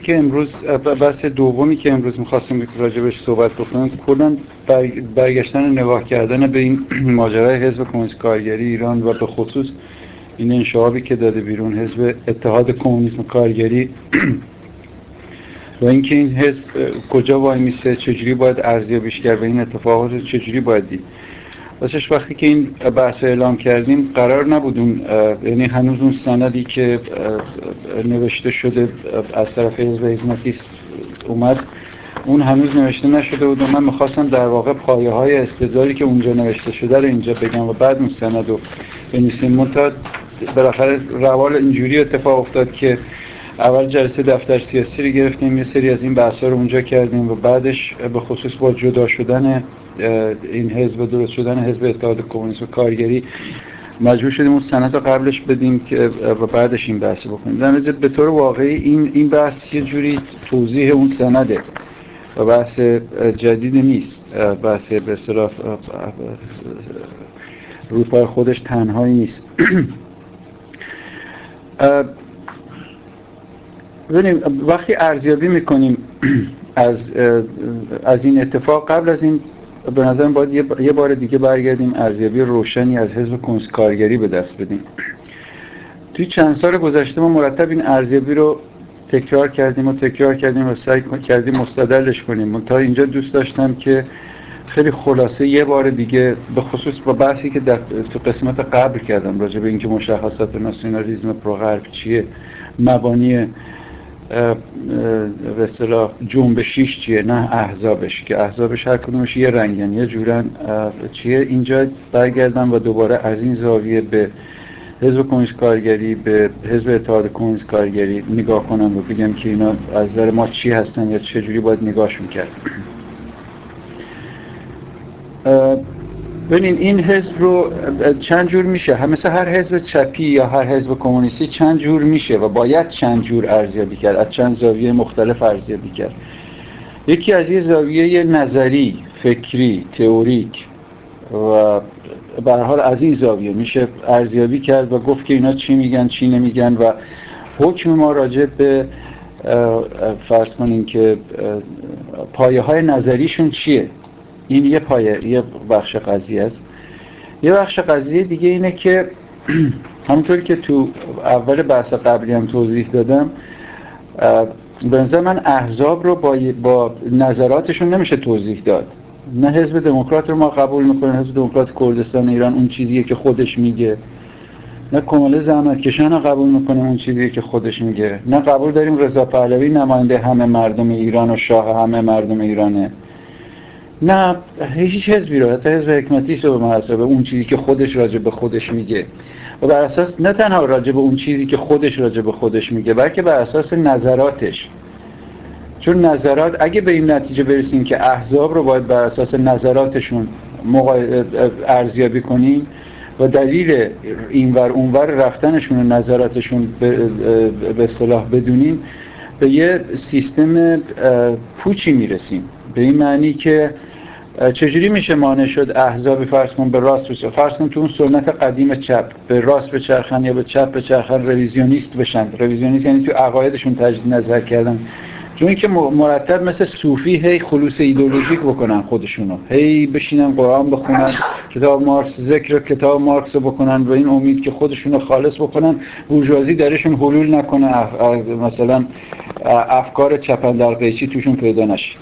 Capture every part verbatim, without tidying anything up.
که امروز بحث دومی که امروز می‌خواستیم راجبش صحبت بکنیم کلاً برگشتن نگاه کردن به این ماجرای حزب کمونیست کارگری ایران و به خصوص این انشعابی که داده بیرون حزب اتحاد کمونیسم کارگری و اینکه این حزب کجا وای میسه، چجوری باید ارزیابیش کرد و این اتفاقات چجوری باید دید. واسش وقتی که این بحث اعلام کردیم قرار نبود اون یعنی هنوز اون سندی که نوشته شده از طرف حزب حکمتیست اومد اون هنوز نوشته نشده بود و من میخواستم در واقع پایه های استدلالی که اونجا نوشته شده رو اینجا بگم و بعد اون سند رو بنویسیم. منتها بالاخره روال اینجوری اتفاق افتاد که اول جلسه دفتر سیاسی رو گرفتیم، یه سری از این بحثا رو اونجا کردیم و بعدش به خصوص با جدا شدن این حزب و درست شدن حزب اتحاد کمونیسم کارگری مجبور شدیم اون سند رو قبلش بدیم که و بعدش این بحث بکنیم. در نتیجه به طور واقعی این این بحث یه جوری توضیح اون سنده و بحث جدید نیست، بحث به اصطلاح روی پای خودش تنهایی نیست. ببینیم وقتی ارزیابی میکنیم از از این اتفاق، قبل از این به نظرم باید یه بار دیگه برگردیم ارزیابی روشنی از حزب کمونیست کارگری به دست بدیم. توی چند سال گذشته ما مرتب این ارزیابی رو تکرار کردیم و تکرار کردیم و سعی کردیم مستدلش کنیم. تا اینجا دوست داشتم که خیلی خلاصه یه بار دیگه به خصوص با بحثی که در تو قسمت قبل کردم راجع به اینکه مشخصات ناسیونالیسم پروغرب چیه، مبانی به اصطلاح جنبشیش چیه، نه احزابش که احزابش هر کدومش یه رنگن یه جورن چیه، اینجا برگردم و دوباره از این زاویه به حزب کمونیست کارگری، به حزب اتحاد کمونیست کارگری نگاه کنم و بگم که اینا از نظر ما چی هستن یا چجوری باید نگاهشون کرد. ببینین این حزب رو چند جور میشه، هم مثل هر حزب چپی یا هر حزب کمونیستی چند جور میشه و باید چند جور ارزیابی کرد، از چند زاویه مختلف ارزیابی کرد. یکی از یه زاویه نظری، فکری، تئوریک و به هر حال از این زاویه میشه ارزیابی کرد و گفت که اینا چی میگن چی نمیگن و حکم ما راجع به فرض کنین که پایه های نظریشون چیه. این یه پایه، یه بخش قضیه است. یه بخش قضیه دیگه اینه که همونطوری که تو اول بحث قبلی هم توضیح دادم، به نظر من احزاب رو با, با نظراتشون نمیشه توضیح داد. نه حزب دموکرات رو ما قبول میکنیم، حزب دموکرات کردستان ایران اون چیزیه که خودش میگه، نه کمال زحمتکشان رو قبول میکنیم اون چیزیه که خودش میگه، نه قبول داریم رضا پهلوی نماینده همه مردم ایران و شاه همه مردم ایرانه، نه هیچ حزبی رو، حتی حزب حکمتیست رو به محاسبه اون چیزی که خودش راجع به خودش میگه و بر اساس نه تنها راجع به اون چیزی که خودش راجع به خودش میگه بلکه بر اساس نظراتش. چون نظرات اگه به این نتیجه برسیم که احزاب رو باید بر اساس نظراتشون ارزیابی کنیم و دلیل اینور اونور رفتنشون و نظراتشون به اصطلاح بدونیم، به یه سیستم پوچی میرسیم. به این معنی که چجوری میشه مانع شد احزابی فرض کن به راست بشه، فرض کن تو اون سنت قدیم چپ به راست بچرخن یا به چپ بچرخن، رویزیونیست بشن. رویزیونیست یعنی تو عقایدشون تجدید نظر کردن، چون اینکه مرتب مثل صوفی هی خلوص ایدئولوژیک بکنن خودشونو، هی بشینن قرآن بخونن، کتاب مارکس، ذکر کتاب مارکس رو بکنن و این امید که خودشونو خالص بکنن، بورژوازی درشون حلول نکنه، مثلا افکار چپندرقیچی توشون پیدا نشه.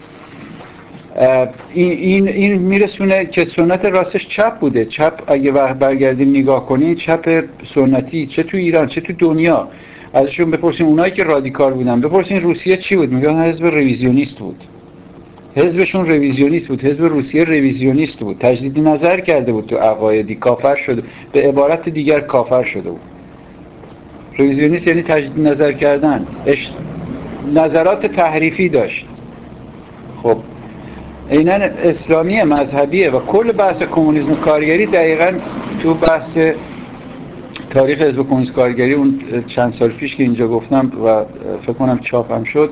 این این این میرسونه که سنت راستش چپ بوده. چپ اگه برگردیم نگاه کنین، چپ سنتی چه تو ایران چه تو دنیا، ازشون بپرسیم اونایی که رادیکال بودن، بپرسین روسیه چی بود، میگن حزب رویزیونیست بود. حزبشون رویزیونیست بود، حزب روسیه رویزیونیست بود، تجدید نظر کرده بود تو عقایدی، کافر شده، به عبارت دیگر کافر شده بود. رویزیونیست یعنی تجدید نظر کردن، اش... نظرات تحریفی داشت. خب عیناً اسلامی مذهبیه و کل بحث کمونیسم کارگری دقیقاً تو بحث تاریخ حزب کمونیست کارگری اون چند سال پیش که اینجا گفتم و فکر کنم چاپم شد،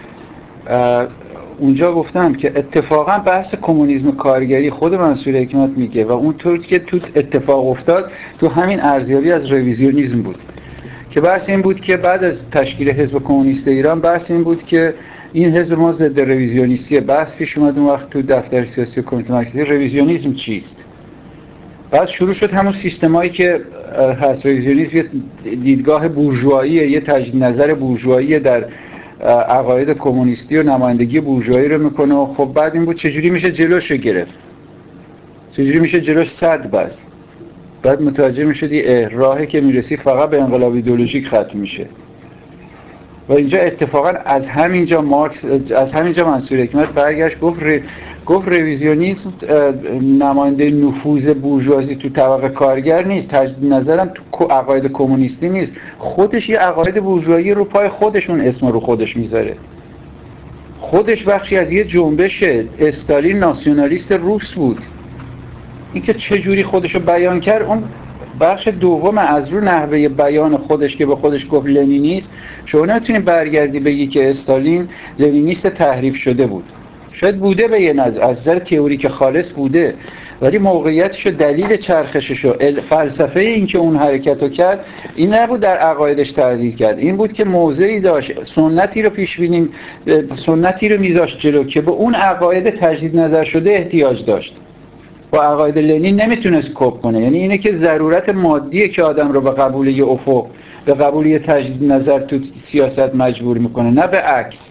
اونجا گفتم که اتفاقا بحث کمونیسم کارگری خود منصور حکمت میگه و اونطور که تو اتفاق افتاد تو همین ارزیابی از رویزیونیسم بود که بحث این بود که بعد از تشکیل حزب کمونیست ایران بحث این بود که این حزب ما ضد رویزیونیستی. بحث پیش اومد اون وقت تو دفتر سیاسی کمیته مرکزی رویزیونیسم چیست. بعد شروع شد همون سیستمایی که هست. رویزیونیسم یه دیدگاه بورژواییه، یه تجدید نظر بورژوایی در عقاید کمونیستی و نمایندگی بورژوایی رو میکنه. و خب بعد این بود چجوری میشه جلوش رو گرفت، چجوری میشه جلوش صد بست. بعد متوجه میشدی راهی که میرسی فقط به انقلاب ایدئولوژیک ختم میشه. و اینجا اتفاقا از همینجا مارکس، از همینجا منصور حکمت برگشت گفت ر... گفت رویزیونیسم نماینده نفوذ بورژوازی تو طبقه کارگر نیست، تجدید نظرم تو عقاید کمونیستی نیست، خودش یه عقاید بورژوایی رو پای خودشون اسم رو خودش میذاره. خودش بخشی از یه جنبش استالین ناسیونالیست روس بود. اینکه چه جوری خودشو بیان کرد اون بخش دوم از رو نحوه بیان خودش که به خودش گفت لنینیست. شما نمیتونی برگردی بگی که استالین لنینیست تحریف شده بود. شاید بوده به یه نظر از نظر تئوریک خالص بوده، ولی موقعیتش و دلیل چرخشش و فلسفه این که اون حرکتو کرد این نبود در عقایدش تحلیل کرد، این بود که موضعی داشت، سنتی رو پیش بینیم، سنتی رو میذاشت جلو که به اون عقاید تجدید نظر شده احتیاج داشت. با عقاید لنین نمیتونست کپ کنه. یعنی اینه که ضرورت مادیه که آدم رو به قبول یه افق، به قبول یه تجدید نظر تو سیاست مجبور میکنه، نه به عکس.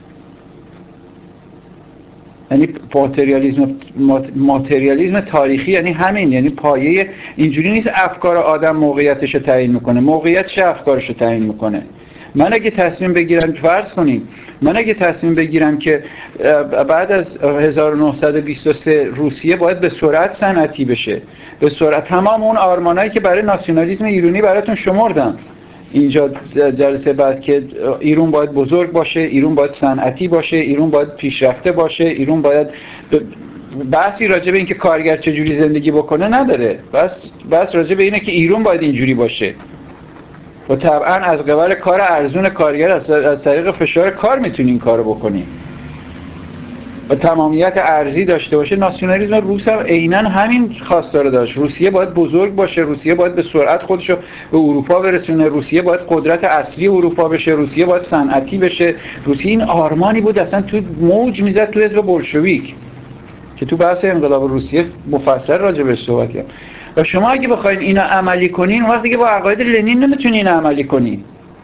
یعنی ماتریالیسم ماتریالیسم تاریخی یعنی همین، یعنی پایه اینجوری نیست افکار آدم موقعیتش رو تعیین میکنه، موقعیتش افکارش رو تعیین میکنه. من اگه تصمیم بگیرم، فرض کنیم من اگه تصمیم بگیرم که بعد از هزار و نهصد و بیست و سه روسیه باید به سرعت صنعتی بشه، به سرعت تمام اون آرمانایی که برای ناسیونالیسم ایرانی براتون شمردم اینجا جلسه بعد که ایران باید بزرگ باشه، ایران باید صنعتی باشه، ایران باید پیشرفته باشه، ایران باید بحثی راجع به اینکه کارگر چجوری زندگی بکنه نداره، بس بس راجع به اینه که ایران باید اینجوری باشه. و طبعا از قبل کار ارزون کارگر از, از طریق فشار کار میتونی این کارو بکنی و تمامیت ارزی داشته باشه. ناسیونالیسم روس هم عیناً همین خواستار داشت. روسیه باید بزرگ باشه، روسیه باید به سرعت خودشو به اروپا برسونه، روسیه باید قدرت اصلی اروپا بشه، روسیه باید صنعتی بشه. روسیه این آرمانی بود اصلا تو موج میزد تو حزب بولشویک که تو بحث انقلاب روسیه مفصل راجع بهش صحبت کردم. و شما اگه بخواید اینا عملی کنین وقتی که با عقاید لنین نمیتونین عملی کنین.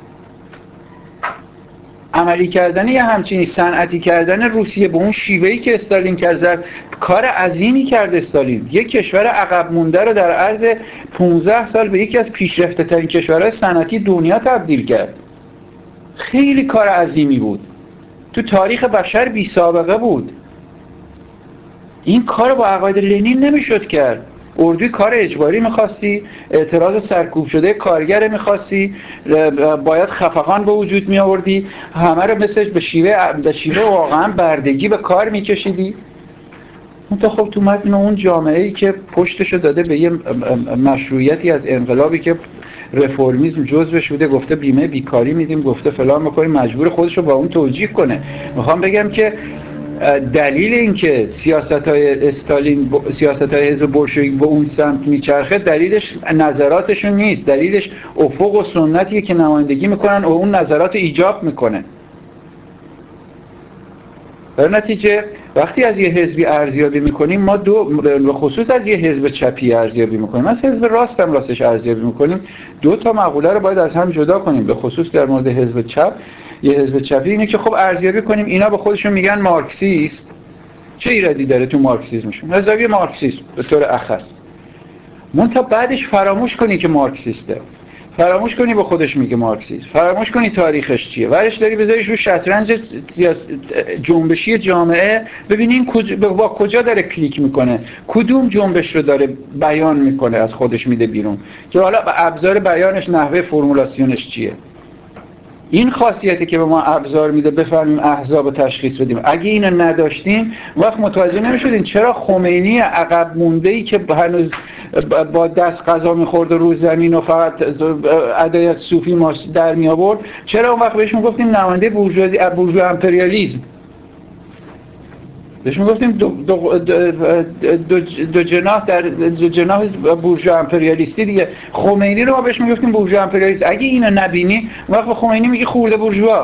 عملی کردن یا همچنین صنعتی کردن روسیه به اون شیوهی که استالین کرد، کار عظیمی کرد استالین. یک کشور عقب مونده رو در عرض پانزده سال به یکی از پیشرفته ترین کشورهای صنعتی دنیا تبدیل کرد. خیلی کار عظیمی بود، تو تاریخ بشر بی سابقه بود. این کار با عقاید لنین نمیشد کرد. اردوی کار اجباری میخواستی، اعتراض سرکوب شده کارگر میخواستی، باید خفقان به وجود می آوردی، همه رو مثل به شیوه به شیوه واقعا بردگی به کار میکشیدی. اون تا خب تو متن اون جامعه‌ای که پشتشو داده به یه مشروعیتی از انقلابی که رفرمیسم جزوش بوده، گفته بیمه بیکاری میدیم، گفته فلان میکنیم، مجبور خودشو با اون توجیه کنه. میخوام بگم که دلیل این که سیاست‌های استالین، سیاست‌های حزب بولشویک به اون سمت میچرخه، دلیلش نظراتشون نیست، دلیلش افق و سنتیه که نمایندگی میکنن و اون نظرات ایجاب میکنه. در نتیجه وقتی از یه حزبی ارزیابی میکنیم، ما دو به خصوص از یه حزب چپی ارزیابی میکنیم، از حزب راست هم راستش ارزیابی میکنیم، دو تا مقوله رو باید از هم جدا کنیم. به خصوص در مورد حزب چپ، یه حزب چپی اینه که خب ارزیابی کنیم اینا به خودشون میگن مارکسیست، چه ایرادی داره تو مارکسیسمشون؟ از زاویه مارکسیسم به طور اخص. منتها بعدش فراموش کنی که مارکسیسته، فراموش کنی به خودش میگه مارکسیست، فراموش کنی تاریخش چیه، ورش داری بذاریش رو شطرنج جنبشی جامعه، ببینین کج... با کجا داره کلیک میکنه، کدوم جنبش رو داره بیان میکنه، از خودش میده بیرون، که حالا ابزار بیانش، نحوه فرمولاسیونش چیه. این خاصیتی که به ما ابزار میده بفهمیم احزاب تشخیص بدیم. اگه اینو نداشتیم وقت متوجه نمیشدین چرا خمینی عقب مونده‌ای که هنوز با دست غذا میخورد روز زمین و فقط ادای صوفی ما در می آورد، چرا اون وقت بهش میگفتیم نماینده بورژوازی، بورژوا امپریالیسم. بهش میگفتیم دو, دو, دو, دو, دو جناح در دو جناح بورژوا امپریالیستی دیگه. خمینی رو ما بهش میگفتیم بورژوا امپریالیست. اگه اینو نبینی وقت به خمینی میگی خورده بورژوا.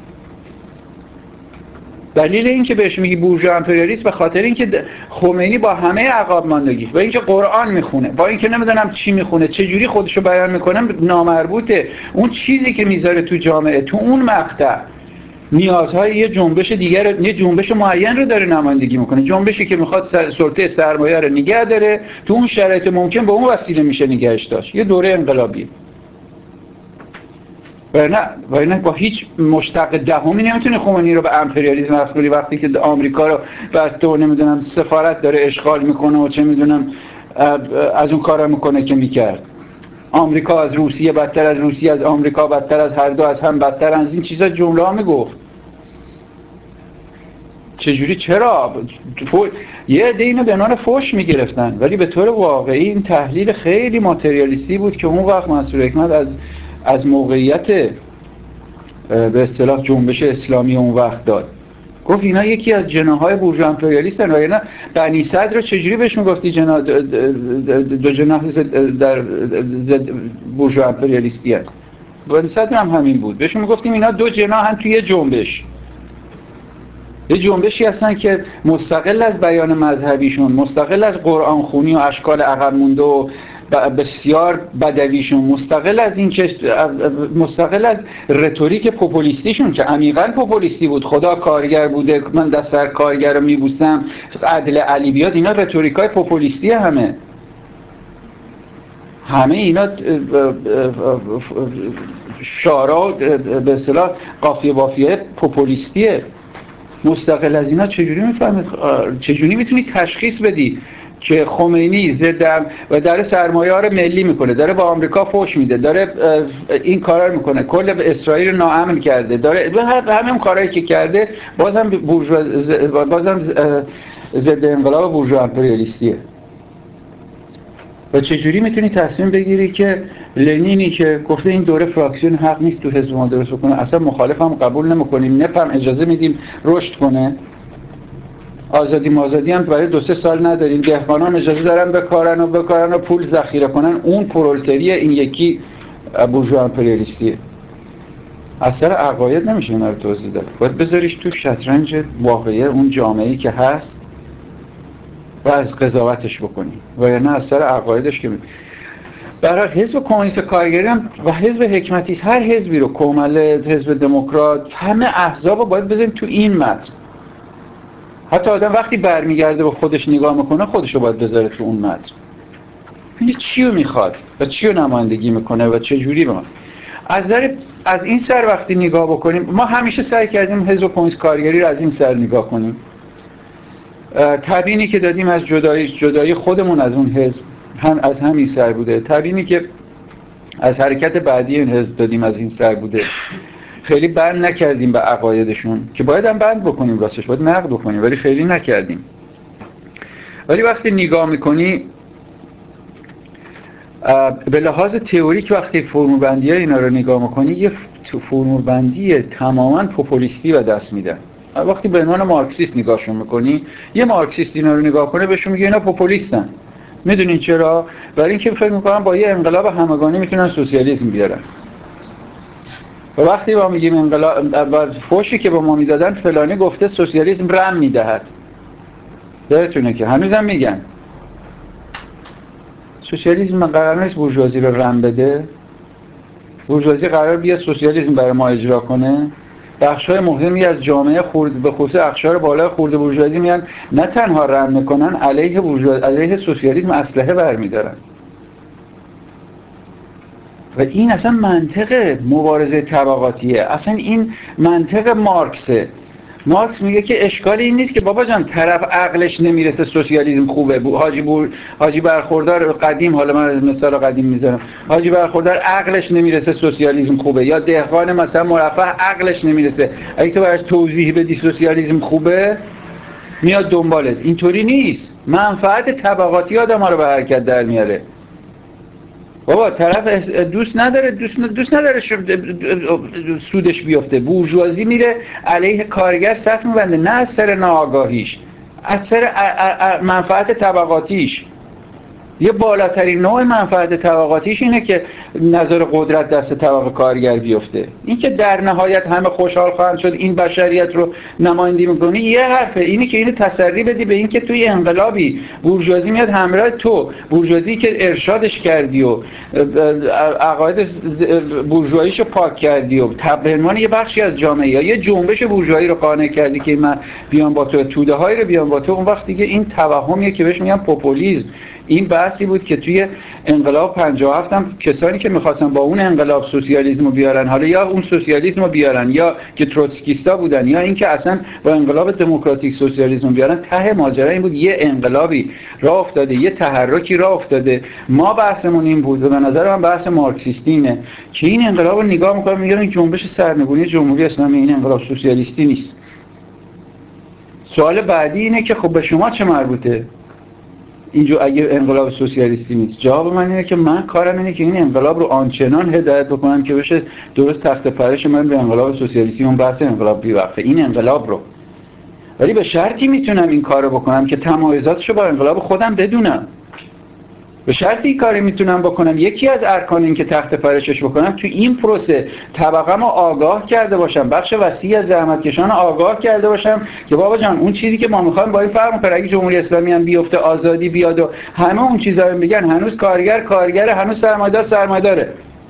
دلیل این که بهش میگی بورژوا امپریالیست به خاطر اینکه خمینی با همه عقاب ماندگی، با اینکه قرآن میخونه، با اینکه نمیدونم چی میخونه، چه جوری خودشو بیان میکنه نامربوطه. اون چیزی که میذاره تو جامعه تو اون مقطع نیازهای یه جنبش دیگر، یه جنبش معین رو داره نمایندگی میکنه. جنبشی که میخواد سلطه سرمایه رو نگه داره، تو اون شرایط ممکن به اون وسیله میشه نگهش داشت. یه دوره انقلابی. و نه و نه با هیچ مشتق دهمی نمیتونه خمینی رو به امپریالیسم مفعولی وقتی که آمریکا رو بسته و نمیدونم سفارت داره اشغال میکنه و چه میدونم از اون کارا میکنه که میکرد. آمریکا از روسیه بدتر، از روسیه از آمریکا بدتر، از هر دو از هم بدتر، از این چیزا جمله ها میگفت. چجوری؟ چرا؟ فو... یه عده اینو به عنوان فوش میگرفتن، ولی به طور واقعی این تحلیل خیلی ماتریالیستی بود که اون وقت منصور حکمت از از موقعیت به اصطلاح جنبش اسلامی اون وقت داد. گفت اینا یکی از جناح‌های بورژوا امپریالیستن. و اینا بنی صدر رو چجوری بهش میگفتی جناح دو جناح در بورژوا امپریالیستی هست؟ بنی صدر هم همین بود. بهش میگفتیم اینا دو جناح هم توی یه جنبش. یه جنبشی هستن که مستقل از بیان مذهبیشون، مستقل از قرآن خونی و اشکال عقب مونده و بسیار بدویشون، مستقل از این که مستقل از رتوریک پوپولیستیشون که عمیقاً پوپولیستی بود، خدا کارگر بوده، من دست سر کارگر رو میبوسم، عدل علی بیاد، اینا رتوریکای پوپولیستی همه همه اینا شعارا به اصطلاح قافیه بافیه پوپولیستیه. مستقل از اینا چجوری میفهمید؟ چجوری میتونی تشخیص بدی که خمینی ضد و داره سرمایه ها رو ملی میکنه، داره با آمریکا فوش میده، داره این کارا رو میکنه، کل اسرائیل رو ناامن کرده، داره همه اون کارهایی که کرده، بازم بورژوا بازم ضد انقلاب بورژوا امپریالیستیه. و چجوری میتونی تصمیم بگیری که لنینی که گفته این دوره فراکسیون حق نیست تو حزب ما درست کنه، اصلا مخالفم قبول نمیکنیم، نپم اجازه میدیم رشد کنه، آزادی مازادی هم برای دو سه سال نداریم، دهقانان اجازه دارن بکارن و بکارن و پول ذخیره کنن، اون پرولتری، این یکی بورژوا امپریالیستیه. اثر عقاید نمیشه اینا رو توضیح داد، باید بذاریش تو شطرنج واقعی اون جامعه‌ای که هست و از قضاوتش بکنی، و یا نه اثر عقایدش که می... برای حزب کمونیست کارگری هم و حزب حکمتی، هر حزبی رو، کومله، حزب دموکرات، همه احزاب رو باید بذاریم تو این متن. حتی آدم وقتی برمیگرده به خودش نگاه میکنه، خودش رو باید بذاره تو اون متن. این چی رو میخواد و چی رو نمایندگی میکنه و چه جوری به ما. از در از این سر وقتی نگاه بکنیم، ما همیشه سعی کردیم حزب کمونیست کارگری رو از این سر نگاه کنیم. تبیینی که دادیم از جدایی جدایی خودمون از اون حزب هم از همین سر بوده. تبیینی که از حرکت بعدی این حزب دادیم از این سر بوده. خیلی بند نکردیم به عقایدشون که باید هم بند بکنیم، راستش باید نقد بکنیم، ولی خیلی نکردیم. ولی وقتی نگاه میکنی به لحاظ تئوریک، وقتی فرمولبندی های اینا رو نگاه میکنی، یه فرمولبندی تماما پوپولیستی به دست میدن. وقتی به عنوان مارکسیست نگاهشون میکنی، یه مارکسیست اینا رو نگاه کنه بهشون میگه اینا پوپولیستن. میدونین چرا؟ برای اینکه فکر میکنن با یه انقلاب همگانی میتونن سوسیالیسم بیارن. و وقتی ما میگیم انقلاب، فوشی که به ما میدادن فلانی گفته سوسیالیسم رم میدهد، یادتونه که هنوزم میگن سوسیالیسم قرار نیست بورژوازی رو رم بده، بورژوازی قرار بیاد سوسیالیسم برای ما اجرا کنه. بخشای مهمی از جامعه خورد به خصوص اقشار بالای خورده بورژوازی میان نه تنها رم میکنن، علیه بورژوا علیه سوسیالیسم اسلحه برمیدارن. و این اصلا منطق مبارزه طبقاتیه، اصلا این منطق مارکسه. مارکس میگه که اشکال این نیست که بابا جان طرف عقلش نمیرسه سوسیالیسم خوبه. حاجی بور حاجی برخوردار قدیم، حالا من مثال قدیم میذارم، حاجی برخوردار عقلش نمیرسه سوسیالیسم خوبه، یا دهقان مثلا مرفه عقلش نمیرسه، اگه تو براش توضیح بدی سوسیالیسم خوبه میاد دنبالت. اینطوری نیست. منفعت طبقاتی آدم‌ها رو به حرکت در میاره. بابا طرف دوست نداره دوست دوست نداره سودش بیفته، بورژوازی میره علیه کارگر صف میبنده، نه از سر ناآگاهیش، اثر منفعت طبقاتیش، یه بالاترین نوع منفعت طبقاتیش اینه که نظر قدرت دست طبقه کارگر بیفته. این که در نهایت همه خوشحال خواهند شد این بشریت رو نمایندگی میکنه یه حرفه. اینی که اینو تسری بدی به این که توی انقلابی بورژوازی میاد همراه تو، بورژوازی که ارشادش کردی و عقاید بورژواییشو پاک کردی و به عنوان یه بخشی از جامعه یا یه جنبش بورژوایی رو قانع کردی که من بیان با تو، توده هایی رو بیان با تو، اون وقت دیگه این توهمیه که بهش میگن پوپولیسم. این بحثی بود که توی انقلاب پنجاه و هفت هم کسانی که میخواستن با اون انقلاب سوسیالیسم رو بیارن، حالا یا اون سوسیالیسم رو بیارن یا که تروتسکیستا بودن یا اینکه اصلا با انقلاب دموکراتیک سوسیالیسم رو بیارن، ته ماجرا این بود یه انقلابی راه افتاده، یه تحرکی راه افتاده. ما بحثمون این بود و به نظر من بحث مارکسیستی اینه که این انقلاب رو نگاه میکنن میگن این جنبش سرنگونی جمهوری اسلامی این انقلاب سوسیالیستی نیست. سوال بعدی اینه که خب به شما چه مربوطه اینجا اگه انقلاب سوسیالیستی نیست؟ جواب من اینه که من کارم اینه که این انقلاب رو آنچنان هدایت بکنم که بشه درست تخت پرش من به انقلاب سوسیالیستی، اون بحث انقلاب بیوقفه این انقلاب رو. ولی به شرطی میتونم این کارو بکنم که تمایزاتشو با انقلاب خودم بدونم. به شرطی این کاری میتونم بکنم یکی از ارکان این که تخت پرشش بکنم تو این پروسه طبقه‌مو آگاه کرده باشم، بخش وسیع از زحمتکشان آگاه کرده باشم که بابا جان اون چیزی که ما میخوایم با این فرق میکنه. اگه جمهوری اسلامی هم بیفته، آزادی بیاد و همه اون چیزا رو میگن، هنوز کارگر کارگره، هنوز سرمایه‌دار سرمایه‌داره.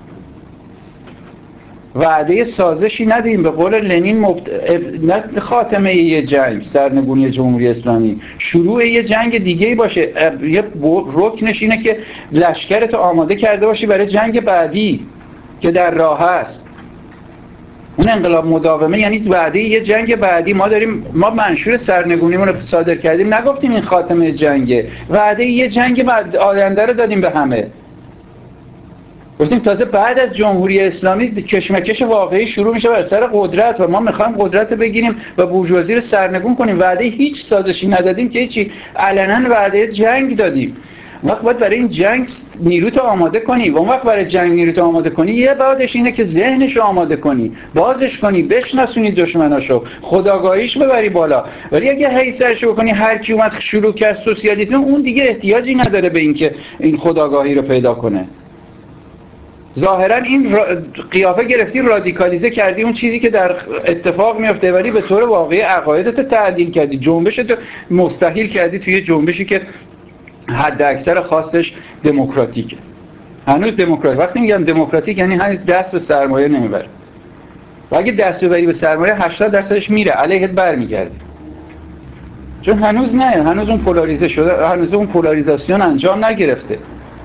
وعده سازشی ندیم به قول لنین مبت... نه خاتمه یه جنگ، سرنگونی جمهوری اسلامی، شروع یه جنگ دیگه‌ای باشه. یه رکنش اینه که لشکرتو آماده کرده باشی برای جنگ بعدی که در راه است. اون انقلاب مداومه یعنی وعده یه جنگ بعدی. ما داریم ما منشور سرنگونیمون رو صادر کردیم، نگفتیم این خاتمه جنگه، وعده یه جنگ بعد آینده رو دادیم به همه. گفتیم تازه بعد از جمهوری اسلامی کشمکش واقعی شروع میشه بر سر قدرت و ما میخوایم قدرت رو بگیریم و بورژوازی رو سرنگون کنیم. وعده هیچ سازشی ندادیم که هیچی، علنا وعده جنگ دادیم. وقت باید برای این جنگ نیروت آماده کنی و اون وقت برای جنگ نیروت آماده کنی یه بعدش اینه که ذهنش رو آماده کنی، بازش کنی، بشناسونی دشمناشو، خودآگاهیش ببری بالا. ولی اگه حیثش بکنی هر کی اومد شروع کرد سوسیالیسم، اون دیگه احتیاجی نداره به این که این خودآگاهی رو پیدا کنه. ظاهرا این را... قیافه گرفتی، رادیکالیزه کردی اون چیزی که در اتفاق میفته، ولی به طور واقعی عقایدت تعدیل کردی، جنبشت مستحیل کردی توی جنبشی که حد اکثر خاصش دموکراتیکه. هنوز دموکرات، وقتی میگم دموکراتیک یعنی هنوز دست به سرمایه نمیبره. و اگه دست ببری به سرمایه هشتاد درصدش میره، علیهت برمیگرده. چون هنوز نه، هنوز اون پولاریزه شده، هنوز اون پولاریزاسیون انجام نگرفته.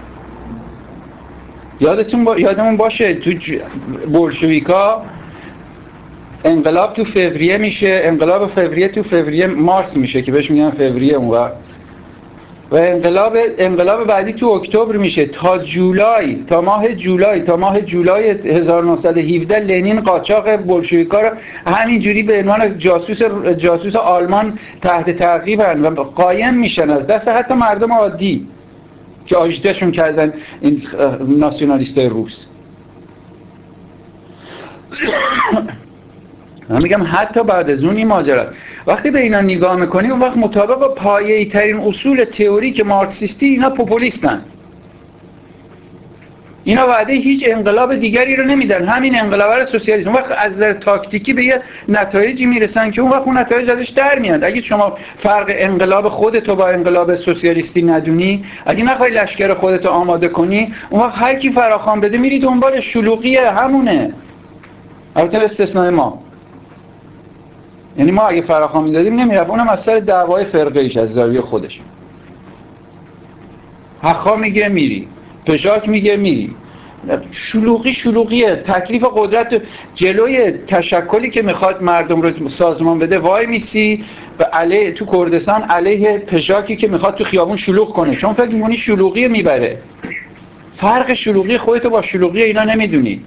یادتون با... یادمون باشه تو ج... بولشویکا انقلاب تو فوریه میشه، انقلاب فوریه تو فوریه مارس میشه که بهش میگن فوریه اون وقت، و انقلاب انقلاب بعدی تو اکتبر میشه. تا جولای، تا ماه جولای تا ماه جولای هزار و نهصد و هفده لنین قاچاق بولشویکا رو همینجوری به عنوان جاسوس جاسوس آلمان تحت تعقیبن و قایم میشن از دست حتی مردم عادی که آژیتهشون کردن این ناسیونالیستای روس. من میگم حتی بعد از اون این ماجرا وقتی به اینا نگاه میکنی اون وقت مطابق پایه‌ای ترین اصول تئوریک مارکسیستی اینا پوپولیستن. اینا وعده هیچ انقلاب دیگری رو نمیدن، همین انقلاب سوسیالیسم. اون وقت از نظر تاکتیکی به یه نتایجی میرسن که اون وقت اون نتایج ازش در میاد. اگه شما فرق انقلاب خودتو با انقلاب سوسیالیستی ندونی، اگه نخوای لشکر خودتو آماده کنی، اون وقت هر کی فراخوان بده میری دنبال شلوغی همونه. البته استثناء ما، یعنی ما اگه فراخوان میدادیم نمیرفت، اونم از سر دعوای فرقه‌ایش از زاویه خودش. حقا میگه میری، پژاک میگه میری. شلوغی شلوغیه. تکلیف قدرت جلوی تشکلی که میخواد مردم رو سازمان بده وای میسی و علیه تو کردستان علیه پژاکی که میخواد تو خیابون شلوغ کنه. شما فکر می‌کنی شلوغی میبره؟ فرق شلوغی خودتو با شلوغی اینا نمیدونی.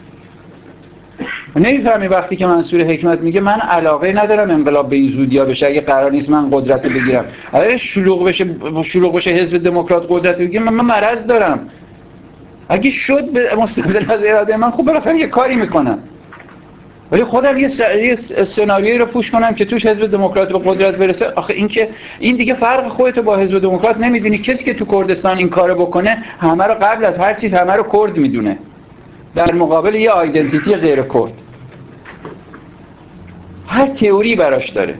نمیفهمی وقتی که منصور حکمت میگه من علاقه ندارم انقلاب به این زودیا بشه، اگه قرار نیست من قدرت رو بگیرم. اگه شلوغ بشه شلوغ بشه حزب دموکرات قدرت بگیره، من, من مرض دارم. اگه شد به مستقل از اراده من، خب بالاخره یه کاری میکنم. ولی خودم یه, س... یه سناریویی رو پوش کنم که توش حزب دموکرات به قدرت برسه. آخه این که این دیگه فرق خودتو با حزب دموکرات نمیدونی. کسی که تو کردستان این کارو بکنه همه رو قبل از هر چیز همه رو کرد میدونه، در مقابل یه آیدنتیتی غیر کرد. هر تئوری براش داره.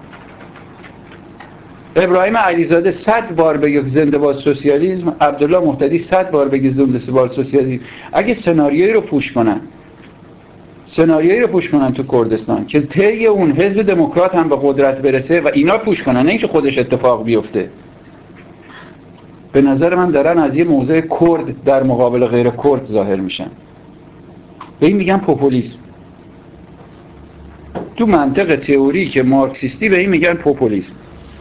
ابراهیم علیزاده صد بار بگه زنده باد سوسیالیسم، عبدالله مهتدی صد بار بگه زنده باد سوسیالیسم. اگه سناریویی رو پوش کنن سناریویی رو پوش کنن تو کردستان که طی اون حزب دموکرات هم به قدرت برسه و اینا پوش کنن، نه اینکه خودش اتفاق بیفته، به نظر من دارن از یه موضع کرد در مقابل غیر کرد ظاهر میشن. به این میگن پوپولیسم. تو منطق تئوری که مارکسیستی به این میگن پوپولیسم،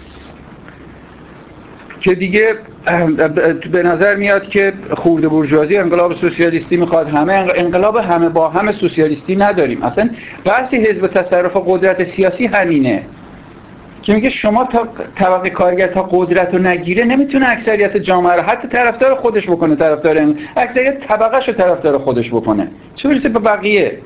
که دیگه به نظر میاد که خورده بورژوازی انقلاب سوسیالیستی میخواد. همه انقلاب همه با همه سوسیالیستی نداریم. اصلا بحث حزب تصرف قدرت سیاسی همینه که میگه شما تا طبقه کارگر تا قدرت رو نگیره نمیتونه اکثریت جامعه رو حتی طرفدار خودش بکنه، طرفدار اکثریت طبقه‌شو طرفدار خودش بکنه، چه برسه به بقیه.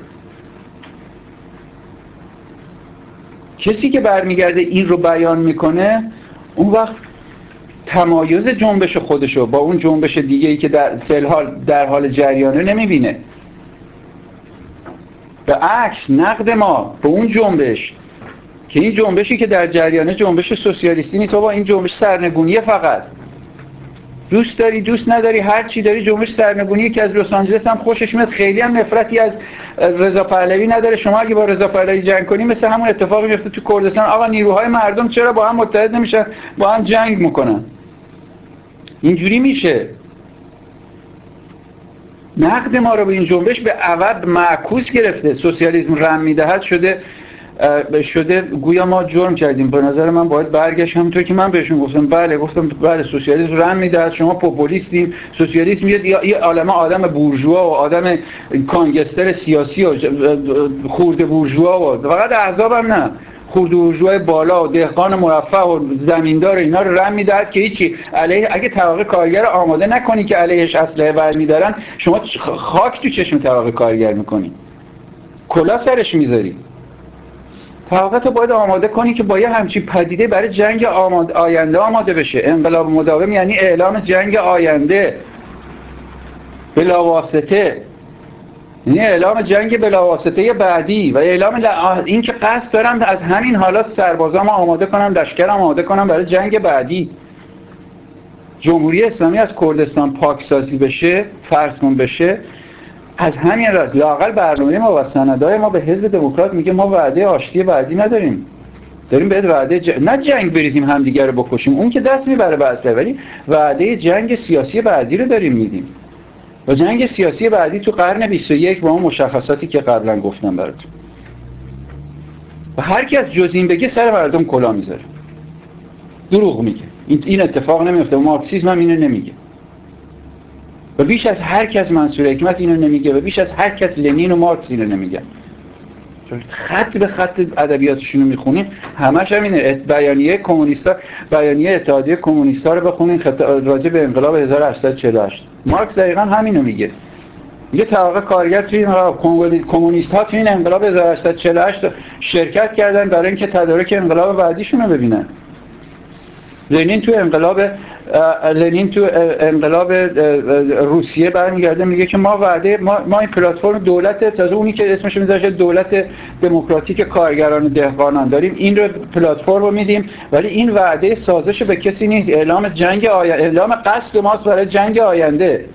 کسی که برمیگرده این رو بیان میکنه اون وقت تمایز جنبش خودشو با اون جنبش دیگه‌ای که در فعال در حال جریانه نمیبینه. به عکس نقد ما به اون جنبش که این جنبشی که در جریانه جنبش سوسیالیستی نیست، بابا این جنبش سرنگونیه، فقط دوست داری دوست نداری هر چی داری جنبش سرنگونیه که از لس آنجلس هم خوشش میاد، خیلی هم نفرتی از رضا پهلوی نداره. شما اگه با رضا پهلوی جنگ کنی مثل همون اتفاقی میفته تو کردستان. آقا نیروهای مردم چرا با هم متحد نمیشن، با هم جنگ میکنن؟ اینجوری میشه. نقد ما رو به این جنبش به عوض معکوس گرفته. سوسیالیسم رم میدهد شده شده گویا ما جرم کردیم. به نظر من باید برگشت همونطور که من بهشون گفتم. بله گفتم بله سوسیالیسم رم میدهد، شما پوپولیستیم. سوسیالیسم یه یه عالمه آدم بورژوا و آدم کانگستر سیاسی و خورده بورژوا و فقط احزابم نه، خورده بورژوای بالا و دهقان مرفه و زمیندار اینا رو رم میدهد که هیچی علیه. اگه طبقه کارگر آماده نکنی که علیهش اسلحه برمیدارن، شما خاک تو چشم طبقه کارگر میکنی، کلا سرش میذاری. طبقه تو باید آماده کنی که با یه همچین پدیده برای جنگ آماده آینده آماده بشه. انقلاب مداوم یعنی اعلام جنگ آینده بلاواسطه، یعنی اعلام جنگ بلاواسطه بعدی و اعلام این که قصد دارم از همین حالا سربازام آماده کنم، لشکرم آماده کنم برای جنگ بعدی. جمهوری اسلامی از کردستان پاکسازی بشه، فرض کن بشه، از همین راز لااقل برنامه ما و سندای ما به حزب دموکرات میگه ما وعده آشتی بعدی نداریم، داریم بهت وعده ج... نه جنگ بریزیم همدیگه رو بکشیم، اون که دست میبره به اسلحه، ولی وعده جنگ سیاسی بعدی رو داریم میدیم. و جنگ سیاسی بعدی تو قرن بیست و یک با اون مشخصاتی که قبلا گفتم براتون. و هر کی از جز این بگه سر مردم کلا میذاره، دروغ میگه. این این اتفاق نمیفته. مارکسیسم هم اینو نمیگه و بیش از هر کس منصور حکمت اینو نمیگه و بیش از هر کس لنین و مارکس اینو نمیگن. خط به خط ادبیاتشون رو میخونین همش هم اینه. بیانیه کمونیستا، بیانیه اتحادیه کمونیستا رو بخونین راجع به انقلاب هزار و هشتصد و چهل و هشت. مارکس دقیقاً همینو میگه. میگه طبقه کارگر توی این کمونیست ها توی این انقلاب هزار و هشتصد و چهل و هشت شرکت کردن برای اینکه تدارک انقلاب بعدیشون رو ببینن. لنین تو انقلاب لنین تو انقلاب روسیه برمیگرده میگه که ما وعده ما, ما این پلتفرم دولت، تازه اونی که اسمش میذاره دولت دموکراتیک کارگران و دهقانان داریم، این رو پلتفرم رو میدیم، ولی این وعده سازش به کسی نیست. اعلام جنگ آینده، اعلام قصد ماست برای جنگ آینده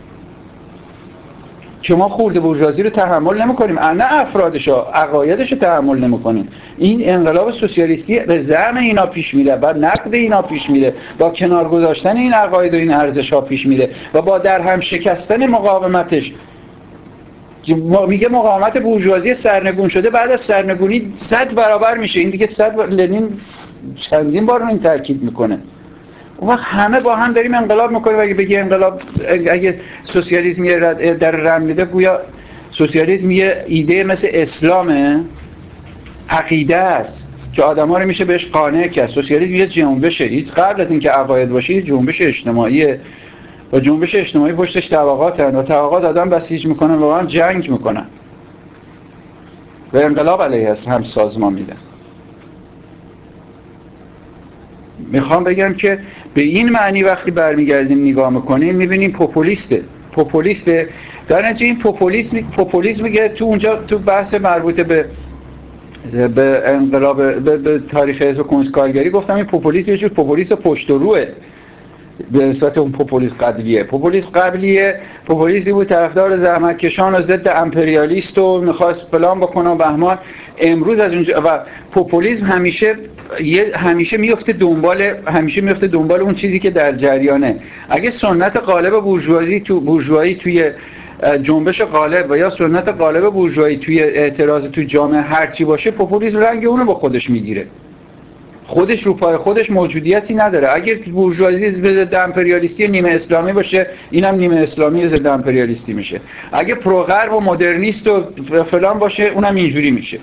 که ما خورده بورژوازی رو تحمل نمی‌کنیم، نه افرادش، عقایدش رو تحمل نمی‌کنیم. این انقلاب سوسیالیستی به زعم اینا پیش میره، با نقد اینا پیش میره، با کنار گذاشتن این عقاید و این ارزش‌ها پیش میره و با در هم شکستن مقاومتش. میگه مقاومت بورژوازی سرنگون شده بعد از سرنگونی صد برابر میشه. این دیگه صد بار لنین چندین بار این تاکید میکنه. اون وقت همه با هم داریم انقلاب میکنیم. اگه بگی انقلاب، اگه سوسیالیسم یه در رم میده، گویا سوسیالیسم یه ایده مثل اسلامه، عقیده است که آدما رو میشه بهش قانع کرد. سوسیالیسم یه جنبشه، قبل از اینکه عقاید باشه یه جنبش اجتماعیه و جنبش اجتماعی پشتش طبقات هستن و طبقات آدم بسیج میکنن و با هم جنگ میکنن. و انقلاب علیه است هم سازمان میدن. میخوام بگم که به این معنی وقتی برمیگردیم نگاه میکنیم میبینیم پوپولیسته پوپولیسته در نتیجه این پوپولیسم پوپولیسم میگه تو اونجا تو بحث مربوط به به انقلاب به, به تاریخ حزب کمونیست کارگری گفتم این پوپولیسم یه جور پوپولیسم پشت و روه به نسبت اون پوپولیسم قبلیه. پوپولیسم قبلیه پوپولیسمی بود طرفدار زحمتکشان و ضد امپریالیست و میخواست فلان بکنه و بهمان. امروز از اونجا و پوپولیسم همیشه همیشه میفته دنبال همیشه میفته دنبال اون چیزی که در جریانه. اگه سنت غالب بورژوازی تو بورژوایی توی جنبش غالب و یا سنت غالب بورژوایی توی اعتراض تو جامعه هرچی باشه، پوپولیسم رنگ اونو با خودش میگیره. خودش رو پای خودش موجودیتی نداره. اگه بورژوازی ضد امپریالیستی نیمه اسلامی باشه، اینم نیمه اسلامی ضد امپریالیستی میشه. اگه پروغرب و مدرنیست و فلان باشه، اونم اینجوری میشه.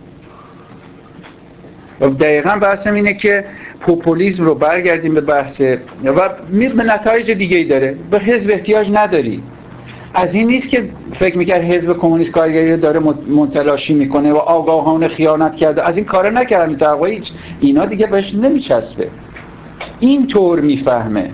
و دقیقاً بحثم اینه که پوپولیسم رو برگردیم به بحث و به نتایج دیگه‌ای داره. به حزب احتیاج نداری. از این نیست که فکر میکرد حزب کمونیست کارگری داره منتلاشی میکنه و آگاهانه خیانت کرده. از این کارا نکردن. تقوی هیچ اینا دیگه بهش نمیچسبه. این طور میفهمه.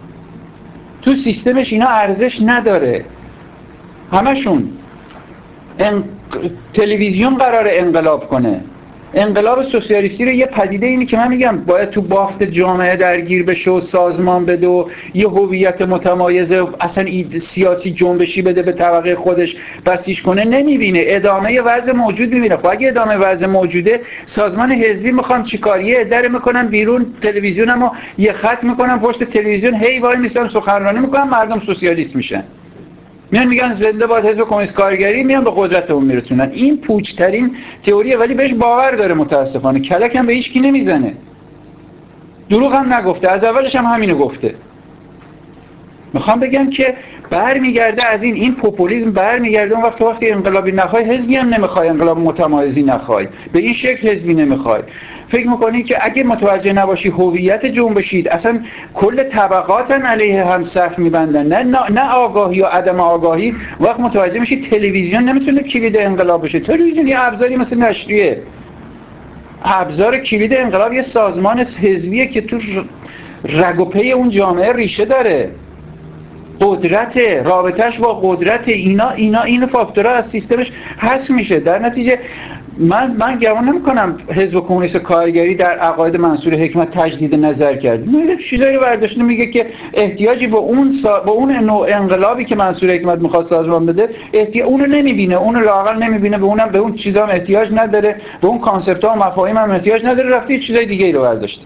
تو سیستمش اینا ارزش نداره. همشون ان... تلویزیون قراره انقلاب کنه. انقلاب سوسیالیستی رو یه پدیده اینی که من میگم باید تو بافت جامعه درگیر بشه و سازمان بده و یه هویت متمایز اصلا سیاسی جنبشی بده به طبقه خودش بسیج کنه، نمیبینه. ادامه وضع موجود میبینه. خب اگه ادامه وضع موجوده، سازمان حزبی میخوام چیکاریه اداره میکنن بیرون، تلویزیونمو یه خط میکنن پشت تلویزیون، هی وای میسن سخنرانی میکنن، مردم سوسیالیست میشن. میان میگن زنده باد حزب کمونیست کارگری، میان به قدرت اون میرسونن. این پوچترین تئوریه، ولی بهش باور داره متاسفانه. کلک هم به هیچ کی نمیزنه. دروغ هم نگفته، از اولش هم همینو گفته. میخوام بگم که برمیگرده از این این پوپولیسم برمیگرده اون وقت وقتی انقلابی نخوای، حزبی هم نمیخوای، انقلاب متمایزی نخوای، به این شکل حزبی نمیخوای. فکر میکنی که اگه متوجه نباشی هویت جنبشید، اصلا کل طبقاتن علیه هم صف میبندن، نه نه, نه آگاهی و عدم آگاهی. وقت متوجه میشی تلویزیون نمیتونه کلید انقلاب بشه. تلویزیون یه ابزاری مثل نشریه. ابزار کلید انقلاب یه سازمان حزبیه که تو رگ و پی اون جامعه ریشه داره. قدرت، رابطش با قدرت، اینا اینا این فاکتورها از سیستمش حذف میشه. در نتیجه من من گمان نمی‌کنم حزب کمونیست کارگری در عقاید منصور حکمت تجدید نظر کرد. میگه چیزایی رو برداشته میگه که احتیاجی به اون سا... به اون نوع انقلابی که منصور حکمت میخواد سازمان بده، احتیاج اون رو نمیبینه، اون رو لااقل نمیبینه، به اونم به اون چیزا هم احتیاج نداره، به اون کانسپت‌ها و مفاهیم هم احتیاج نداره، رفته چیزای دیگه‌ای رو برداشته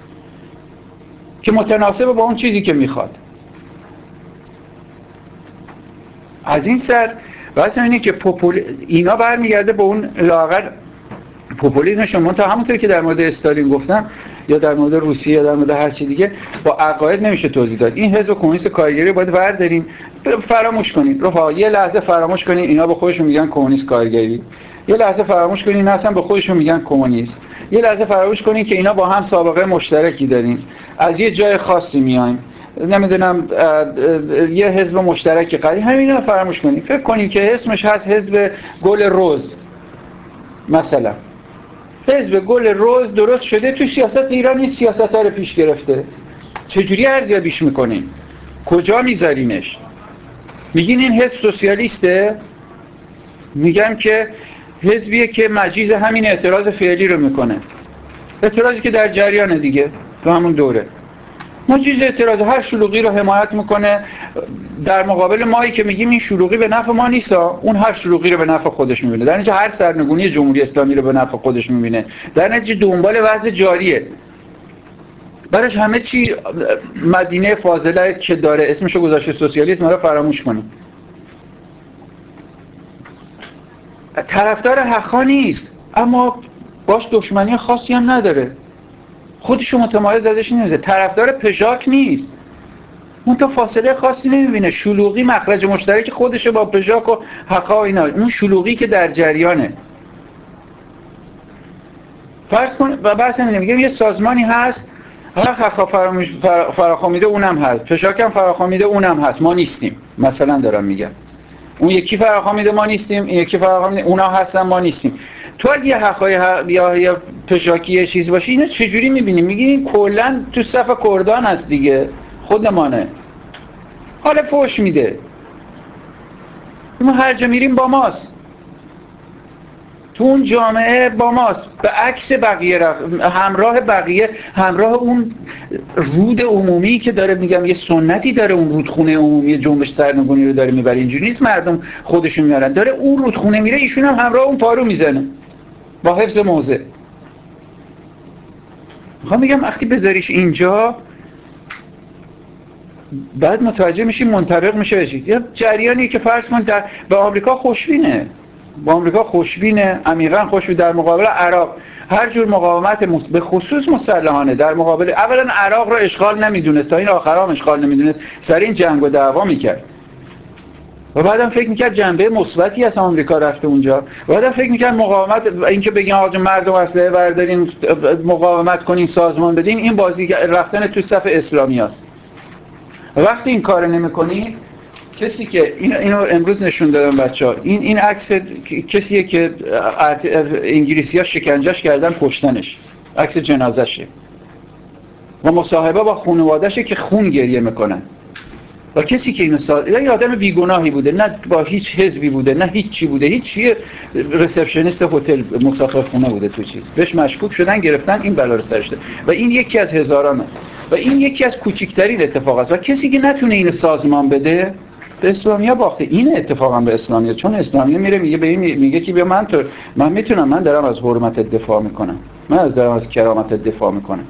که متناسب با اون چیزی که میخواد. از این سر واسه اینه که پوپول اینا برمیگرده به اون لااقل پوپولیسم شما. تا همونطور که در مورد استالین گفتم یا در مورد روسیه یا در مورد هر چی دیگه، با عقاید نمیشه توضیح داد. این حزب کمونیست کارگری باید برداریم فراموش کنید. رفقا یه لحظه فراموش کنید اینا به خودشون میگن کمونیست کارگری. یه لحظه فراموش کنید نه اصلا به خودشون میگن کمونیست. یه لحظه فراموش کنید که اینا با هم سابقه مشترکی دارین. از یه جای خاصی میایم. نمیدونم یه حزب مشترک قدیم، همینا فراموش کنید. فکر کنید که اسمش هست حزب گل روز مثلا. حزب گل روز درست شده تو سیاست ایران، این سیاست‌ها رو پیش گرفته. چجوری ارزیابیش میکنین؟ کجا میذارینش؟ میگین این حزب سوسیالیسته؟ میگم که حزبیه که مجیز همین اعتراض فعلی رو میکنه. اعتراضی که در جریانه دیگه تو همون دوره. مجیز اعتراض هر شلوغی رو حمایت میکنه، در مقابل مایی که میگیم این شلوغی به نفع ما نیست، اون هر شلوغی رو به نفع خودش میبینه. در نتیجه هر سرنگونی جمهوری اسلامی رو به نفع خودش میبینه. در نتیجه دنبال وضع جاریه. برایش همه چی مدینه فاضله که داره اسمشو گذاشته سوسیالیسم رو فراموش کنیم. طرفدار حقا نیست، اما باش دشمنی خاصی هم نداره. خودشو متمایز ازش نمیزه. طرفدار پژاک نیست، اون تا فاصله خاصی نمیبینه. شلوغی مخرج مشترک خودشه با پژاک و حقا و اینا، اون شلوغی که در جریانه. فرض کن و بحث اینه، میگم یه سازمانی هست حقا فراخوامیده اونم هست، پژاک هم فراخوامیده اونم هست، ما نیستیم. مثلا دارم میگم اون یکی فراخوامیده ما نیستیم، این یکی فراخوامیده اونا هستن ما نیستیم. تو اگه یه حقای حق یا یا پشاکی یه چیز باشی اینو چجوری میبینی؟ میگی این کلا تو صف کردان هست دیگه، خودمانه، حالا فوش میده، ما هر جا میریم با ماست، تو اون جامعه با ماست، به عکس بقیه رفت، همراه بقیه، همراه اون رود عمومی که داره، میگم یه سنتی داره، اون رودخونه عمومی جنبش سرنگونی رو داره میبره، اینجوری نیست مردم خودشون میارن، داره اون رودخونه میره، ایشون هم همراه اون پارو میزنه با حفظ موضع. میخوام میگم وقتی بذاریش اینجا بعد متوجه میشی منطبق میشه بشید. یه جریانی که فرض کن در به آمریکا خوشبینه، با آمریکا خوشبینه، عمیقا خوشبینه در مقابل عراق، هر جور مقاومت مس... به خصوص مسلحانه در مقابل، اولا عراق رو اشغال نمیدونست، تا این آخرام هم اشغال نمیدونست، سر این جنگ و دعوا میکرد و بعدم فکر میکرد جنبه مثبتی از آمریکا رفته اونجا، و بعدم فکر میکرد مقاومت، اینکه بگین آقا مردم اسلحه بردارین مقاومت کنین سازمان بدین، این بازی رفتن تو صف اسلامی است. وقتی این کار نمی‌کنی، کسی که اینو اینو امروز نشون دادم بچه‌ها، این این عکس کسیه که انگلیسی‌ها شکنجهش کردن کشتنش، عکس جنازشه و مصاحبه با خانواده‌شه که خون گریه میکنن و کسی که اینو ساز یه آدم بیگناهی بوده، نه با هیچ حزبی بوده، نه هیچ چی بوده، هیچ چیه، رسپشنیست هتل مسافرخونه بوده، تو چیز بهش مشکوک شدن، گرفتن، این بلا رو سرش ده. و این یکی از هزارانه و این یکی از کوچکترین اتفاق است و کسی که نتونه اینو سازمان بده به اسلامیه باخته. این اتفاقا به اسلامیه، چون اسلامیه میره میگه به این میگه که بیا من تو من میتونم، من دارم از حرمت دفاع میکنم، من از دارم از کرامت دفاع میکنم.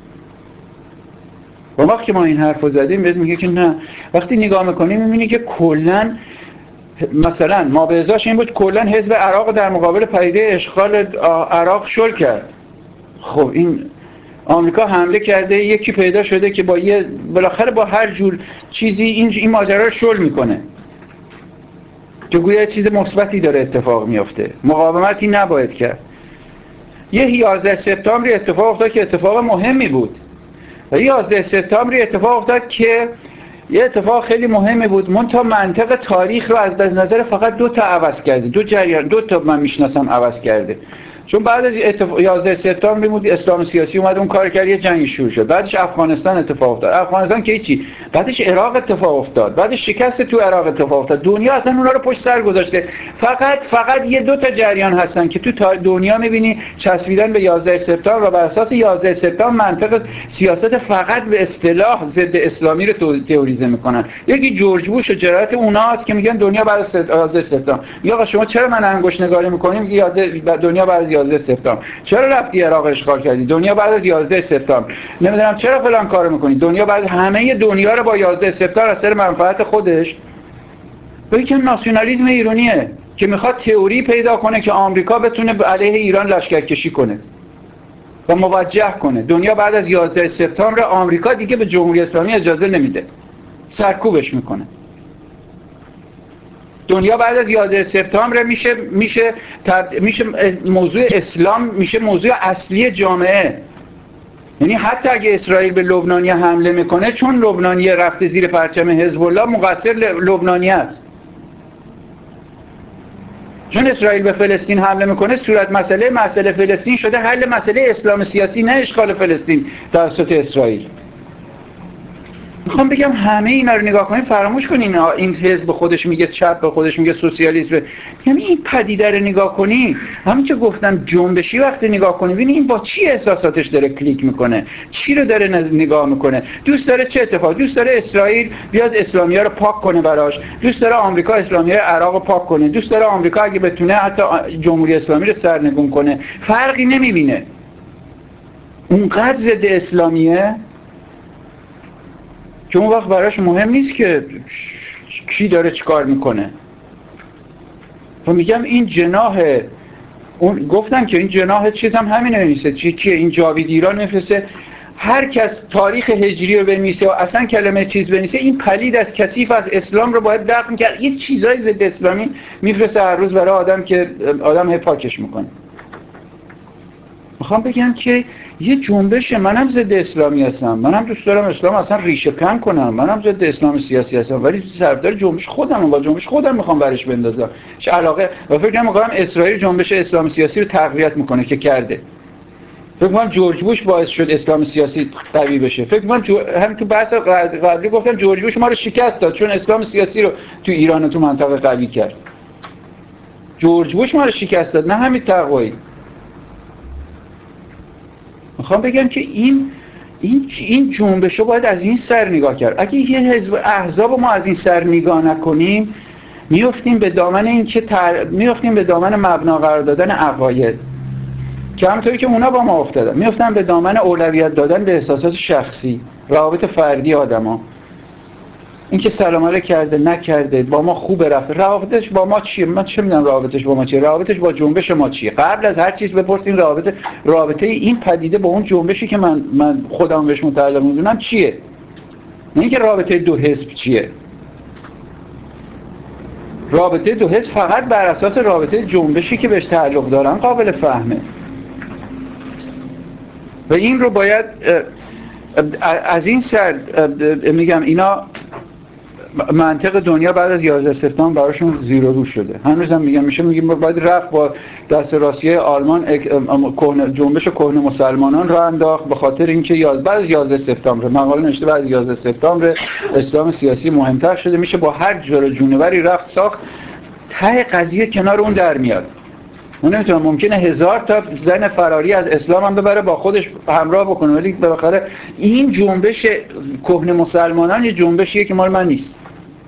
و وقتی ما این حرفو زدیم بهت میگه که نه، وقتی نگاه میکنیم میبینی که کلا مثلا ما به ازاش این بود کلا حزب عراق در مقابل پدیده اشغال عراق شل کرد. خب این آمریکا حمله کرده، یکی پیدا شده که با یه بالاخره با هر جور چیزی این این ماجرا رو شل میکنه، تو گویا چیز مثبتی داره اتفاق میفته، مقاومتی نباید کرد. یه یازده سپتامبر اتفاق افتاد که اتفاق مهمی بود و یازده سپتامبر اتفاق افتاد که یه اتفاق خیلی مهمی بود، منتها منطق تاریخ رو از نظر فقط دو تا عوض کرده، دو جریان، دو تا من میشناسم عوض کرده. چون بعد از یازده سپتامبر بود اسلام سیاسی اومد اون کار کرد، یه جنگ شروع شد، بعدش افغانستان اتفاق افتاد، افغانستان که چی، بعدش عراق اتفاق افتاد، بعدش شکست تو عراق اتفاق افتاد، دنیا اصلا اونا رو پشت سر گذاشته. فقط فقط یه دو تا جریان هستن که تو دنیا میبینی چسبیدن به یازده سپتامبر و بر اساس یازده سپتامبر منطق سیاست فقط به اصطلاح ضد اسلامی رو تئوریزه میکنن. یکی جورج بوش و جرأت اوناست که میگن دنیا بعد از یازده سپتامبر، یا شما چرا من انگشت نگاری میکنیم میگه دنیا بعد از یازده سپتامبر، چرا رفتی عراق اشغال کردی، دنیا بعد از یازده سپتامبر، نمیدونم چرا فلان کارو میکنی، دنیا بعد، همه دنیا رو با یازده سپتامبر از سر منفعت خودش. و یکم ناسیونالیسم ایرانیه که میخواد تئوری پیدا کنه که آمریکا بتونه علیه ایران لشکرکشی کنه و موجه کنه. دنیا بعد از یازده سپتامبر آمریکا دیگه به جمهوری اسلامی اجازه نمیده، سرکوبش میکنه. دنیا بعد از یازده سپتامبر میشه میشه تب... میشه موضوع اسلام میشه موضوع اصلی جامعه. یعنی حتی اگه اسرائیل به لبنانیه حمله میکنه، چون لبنانیه رفته زیر پرچم حزب الله، مقصر لبنانیه است. چون اسرائیل به فلسطین حمله میکنه، صورت مسئله مسئله فلسطین شده حل مسئله اسلام سیاسی، نه اشغال فلسطین توسط اسرائیل. میخوام بگم همه اینا رو نگاه کنین، فراموش کنین این حزب خودش میگه چپ، به خودش میگه سوسیالیسم، یعنی این پدیده رو نگاه کنین، همین که گفتم جنبشی وقتی نگاه کنین ببین این با چی احساساتش داره کلیک میکنه، چی رو داره نگاه میکنه، دوست داره چه اتفاق، دوست داره اسرائیل بیاد اسلامی‌ها رو پاک کنه براش، دوست داره آمریکا اسلامی‌های عراق رو پاک کنه، دوست داره آمریکا اگه بتونه حتی جمهوری اسلامی رو سرنگون کنه، فرقی نمیبینه. اونقدر ضد اسلامیه که اون وقت براش مهم نیست که کی داره چیکار میکنه. و میگم این جناح اون گفتن که این جناح چیز هم همینه میشه، چی کیه این جاوید ایران نفسه، هر کس تاریخ هجری رو بنویسه و اصلا کلمه چیز بنویسه، این پلید از کثیف از اسلام رو باید دفن کرد. یه چیزای ضد اسلامی میفرسته هر روز برای آدم که آدم هی پاکش میکنه. میخوام بگم که یه جنبشه، منم ضد اسلامی هستم، منم دوست دارم اسلام اصلا ریشه کن کنم، منم ضد اسلام سیاسی هستم، ولی طرفدار جنبش خودم، با جنبش خودم میخوام برش بندازم. چه علاقه و فکر میکنم اسرائیل جنبش اسلام سیاسی رو تقویت میکنه که کرده. فکر میکنم جورج بوش باعث شد اسلام سیاسی قوی بشه. فکر میکنم جو... همین تو بحث قبلی گفتم جورج بوش ما رو شکست داد چون اسلام سیاسی رو تو ایران و تو منطقه قوی کرد. جورج بوش ما رو شکست داد، نه همین تقوایی. میخوام بگم که این این این جنبش رو باید از این سر نگاه کرد. اگه یه حزب احزاب ما از این سر نگاه نکنیم، میافتیم به دامن این که تر... میافتیم به دامن مبنا قرار دادن عقاید که همونطوری که اونا با ما افتادن، میافتن به دامن اولویت دادن به احساسات شخصی، روابط فردی آدما. این که سلام علیک کرده نکرده، با ما خوبه رفته، روابطش با ما چیه؟ من چه میدونم روابطش با ما چیه؟ روابطش با جنبش ما چیه؟ قبل از هر چیز بپرسین رابطه رابطه این پدیده با اون جنبشی که من من خودم بهش متعلق میدونم چیه؟ نه اینکه رابطه دو حزب چیه. رابطه دو حزب فقط بر اساس رابطه جنبشی که بهش تعلق دارن قابل فهمه. و این رو باید از این سر میگم اینا منطق دنیا بعد از یازده سپتامبر براشون زیر و رو شده. هنوزم میگم میشه میگیم باید رفت با دست راستی آلمان جنبش کهنه مسلمانان رو انداخت به خاطر اینکه یاد بعد از یازده سپتامبر مقاله نوشته بعد از یازده سپتامبر اسلام سیاسی مهمتر شده، میشه با هر جور جونوری رفت ساخت ته قضیه کنار اون در میاد. اون نمیتونم ممکنه هزار تا زن فراری از اسلام هم ببره با خودش همراه بکنه، ولی بالاخره این جنبش کهنه مسلمانان یه جنبشیه که مال من نیست.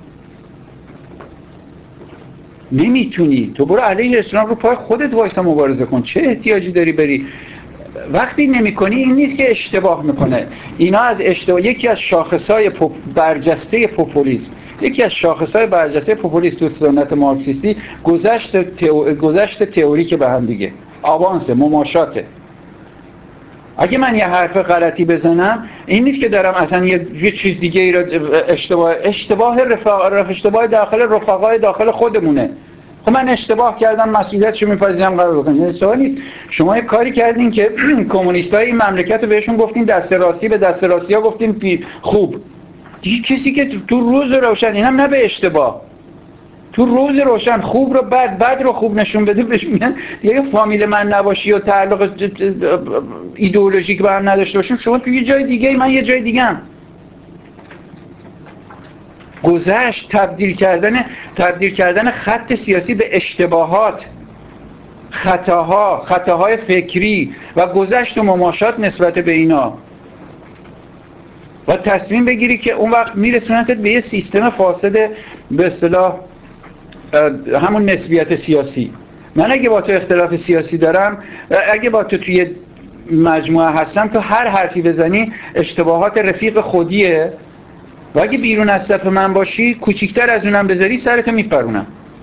نمیتونی تو برو علیه اسلام رو پای خودت وایسا مبارزه کن. چه احتیاجی داری بری؟ وقتی نمیکنی این نیست که اشتباه میکنه. اینا از اشتباه یکی از شاخصهای پوپ... برجسته پوپولیسم یکی از شاخصهای برجسته پوپولیسم تو سنت مارکسیستی گذشت تئو... گذشت تئوریک به هم دیگه، آوانس، مماشاته. اگه من یه حرف غلطی بزنم این نیست که دارم اصلا یه, یه چیز دیگه ای رو اشتباه اشتباه رفاق رف... اشتباه داخل رفقای داخل خودمونه. خب من اشتباه کردم، مسئولیتشو میپذیرم، قرار بکنم. اشتباه نیست. شما یه کاری کردین که کمونیستای این مملکت رو بهشون گفتین دست راستی، به دست راستی‌ها گفتین پی... خوب. دیگه کسی که تو روز روشن، اینم نه به اشتباه، تو روز روشن خوب رو بد، بد رو خوب نشون بده، بهش میگن دیگه فامیل من نباشی و تعلق ایدئولوژیک به هم نداشته باشیم، شما تو یه جای دیگه، من یه جای دیگه هم. گذشت تبدیل کردن تبدیل کردن خط سیاسی به اشتباهات، خطاها، خطاهای فکری و گذشت و مماشات نسبت به اینا و تصمیم بگیری که اون وقت میرسونتت به یه سیستم فاسد، به اصطلاح همون نسبیت سیاسی. من اگه با تو اختلاف سیاسی دارم، اگه با تو توی مجموعه هستم، تو هر حرفی بزنی اشتباهات رفیق خودیه و اگه بیرون از صف من باشی کوچیکتر از اونم بذاری سرتو میپرونم.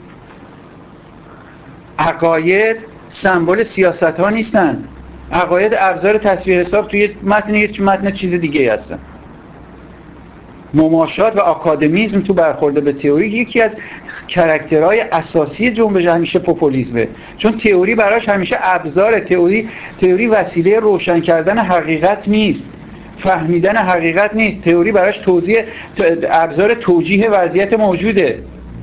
عقاید سمبل سیاست ها نیستن. عقاید ابزار تصویر حساب توی متن یه متن چیز دیگه هستن. مماشات و آکادمیزم تو برخورده به تئوری یکی از کاراکترهای اساسی جنبش همیشه پوپولیسمه، چون تئوری براش همیشه ابزار، تئوری تئوری وسیله روشن کردن حقیقت نیست، فهمیدن حقیقت نیست. تئوری براش توضیح، ابزار توجیه وضعیت موجوده.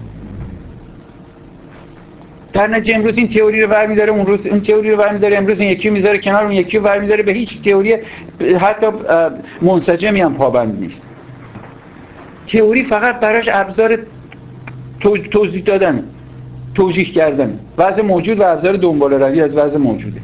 در نتیجه امروز این تئوری رو برمی‌داره، اون روز اون تئوری رو برمی‌داره، امروز این یکی میذاره کنار، اون یکی رو برمی‌داره. به هیچ تئوری حتی منسجمی هم پابند نیست. تئوری فقط براش ابزار توضیح دادن، توجیه کردن وضع موجود و ابزار دنبال روی از وضع موجوده.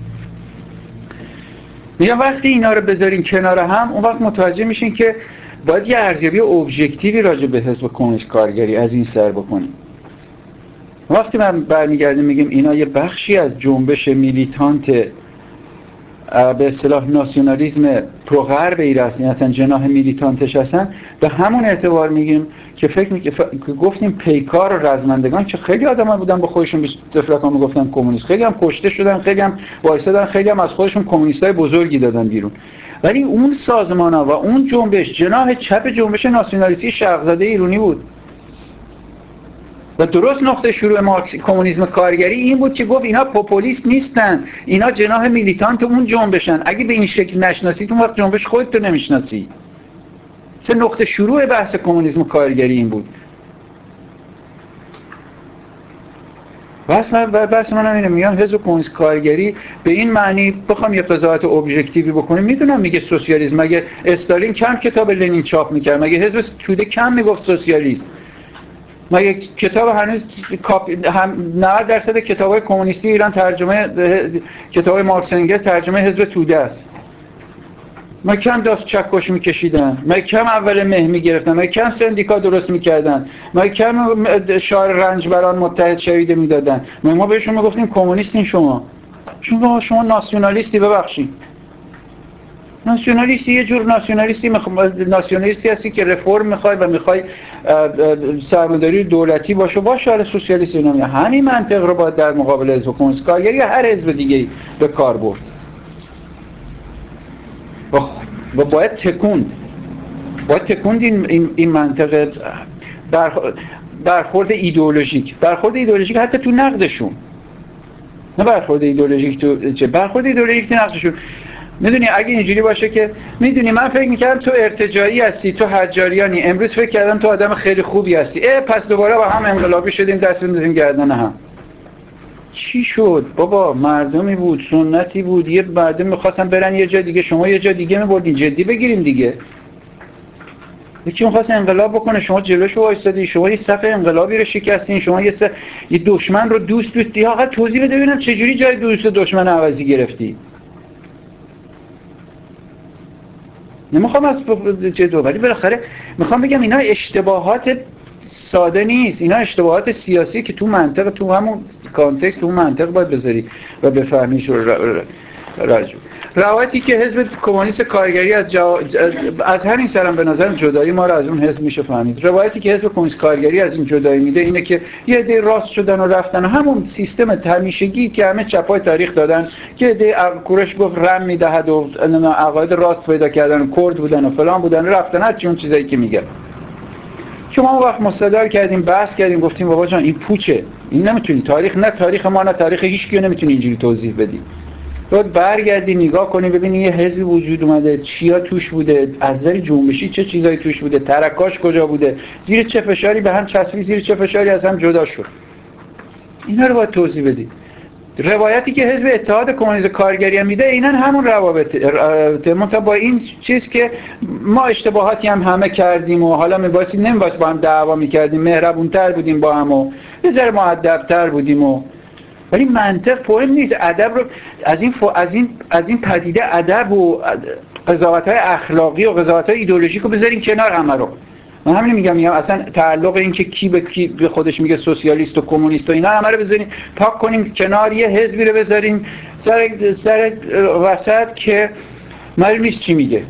میگم وقتی اینا رو بذارین کنار هم، اون وقت متوجه میشین که باید یه ارزیابی ابژکتیوی راجع به حزب کمونیست کارگری از این سر بکنیم. وقتی من برمیگردیم میگیم اینا یه بخشی از جنبش میلیتانت به اصطلاح ناسیونالیسم پروغرب ایرانی هستن، جناح میلیتانتش هستن، به همون اعتبار میگیم که فکر می... ف... گفتیم پیکار و رزمندگان که خیلی آدم‌ها بودن به خودشون به تفلکان میگفتن کمونیست، خیلی هم کشته شدن، خیلی هم وایسادن، خیلی هم از خودشون کمونیستای بزرگی دادن بیرون. ولی اون سازمان‌ها و اون جنبش جناح چپ جنبش ناسیونالیستی شرق زاده ایرانی بود. و درست نقطه شروع مارکس کمونیسم کارگری این بود که گفت اینا پوپولیست نیستن، اینا جناح میلیتانت اون جنبشن. اگه به این شکل نشناسید اون وقت جنبش خودت رو نمیشناسی. سه نقطه شروع بحث کمونیسم کارگری این بود. بس من بس من اینو میگم حزب کمونیست کارگری به این معنی بخوام یه قضاوت ابژکتیوی بکنیم، میدونم میگه سوسیالیسم، مگه استالین کم کتاب لنین چاپ میکرد؟ مگه حزب توده کم میگفت سوسیالیست؟ مگه کتاب هنوز هم نود درصد کتاب‌های کمونیستی ایران ترجمه کتاب‌های مارکس انگلس ترجمه حزب توده است؟ ما کم داست چکش میکشیدن، ما کم اول مه میگرفتن، ما کم سندیکا درست میکردن، ما کم شعار رنجبران متحد شویده میدادن. ما ما بهشون میگفتیم کمونیستین شما. شما شما ناسیونالیستی. ببخشید ناسیونالیستی یه جور ناسیونالیستی مخ... ناسیونالیستی هستی که رفرم میخوای و میخوای سرمایه‌داری دولتی باشه باشه. حالا سوسیالیستی نمیگه. همین منطق رو باید در مقابل حزب کمونیست کارگری یا هر حزب دیگه‌ای به کار برد. و باید تکوند باید تکوند این, این, این منطقه برخورد ایدئولوژیک برخورد ایدئولوژیک حتی تو نقدشون، نه برخورد ایدئولوژیک تو چه برخورد ایدئولوژیک تو نقدشون. میدونی اگه اینجوری باشه که میدونی من فکر میکردم تو ارتجاعی هستی، تو حجاریانی، امروز فکر کردم تو آدم خیلی خوبی هستی، اه پس دوباره با هم انقلابی شدیم دست بندازیم گردن هم. چی شد بابا؟ مردمی بود، سنتی بود، یه مردم میخواستن برن یه جا دیگه، شما یه جا دیگه میبردین. جدی بگیریم دیگه. یکی میخواست انقلاب بکنه، شما جلوش وایسادی، شما یه صف انقلابی رو شکستین، شما یه صف... یه دشمن رو دوست دوست یا آقا توضیح بده ببینم چجوری جای دوست و دشمن عوضی گرفتی. نمیخوام از جدو، ولی بالاخره میخوام بگم اینا اشتباهات ساده نیست، اینا اشتباهات سیاسی که تو منطق، تو همون کانتکست، تو منطق باید بذاری و بفهمیش. راجع روایتی که حزب کمونیست کارگری از جا... از همین سرم به نظر جدایی ما رو از اون حزب میشه فهمید. روایتی که حزب کمونیست کارگری از این جدایی میده اینه که یه عده راست شدن و رفتن، همون سیستم همیشگی که همه چپای تاریخ دادن که عده کوروش گفت رم میدهد و عقاید راست پیدا کردن و کرد بودن و فلان بودن رفتن، هر چی اون چیزایی که میگه. که ما وقت مستدل کردیم، بحث کردیم، گفتیم بابا جان این پوچه، این نمیتونی تاریخ، نه تاریخ ما نه تاریخ هیچ کیو نمیتونی اینجوری توضیح بدی. باید برگردی نگاه کنی ببینی یه حزبی وجود اومده، چیا توش بوده، از نظر جنبشی چه چیزایی توش بوده، ترکاش کجا بوده، زیر چه فشاری به هم چسبید، زیر چه فشاری از هم جدا شد. اینا رو باید توضیح بدی. روایتی که حزب اتحاد کمونیست کارگری میده اینا همون روابط منتها با این چیز که ما اشتباهاتی هم همه کردیم و حالا میبایستی نمیبایست با هم دعوا میکردیم، مهربونتر بودیم با هم و یه ذره مؤدبتر بودیم و ولی منطق مهم نیست. ادب رو از این ف... از این از این پدیده ادب و قضاوت‌های اخلاقی و قضاوت‌های ایدئولوژیک رو بذارین کنار همه رو. من همین میگم میگم اصلا تعلق این که کی به کی به خودش میگه سوسیالیست و کمونیست و اینا همه رو بذارین پاک کنیم کنار، یه حزبی رو بذارین سر سر وسط که معلوم نیست چی میگه.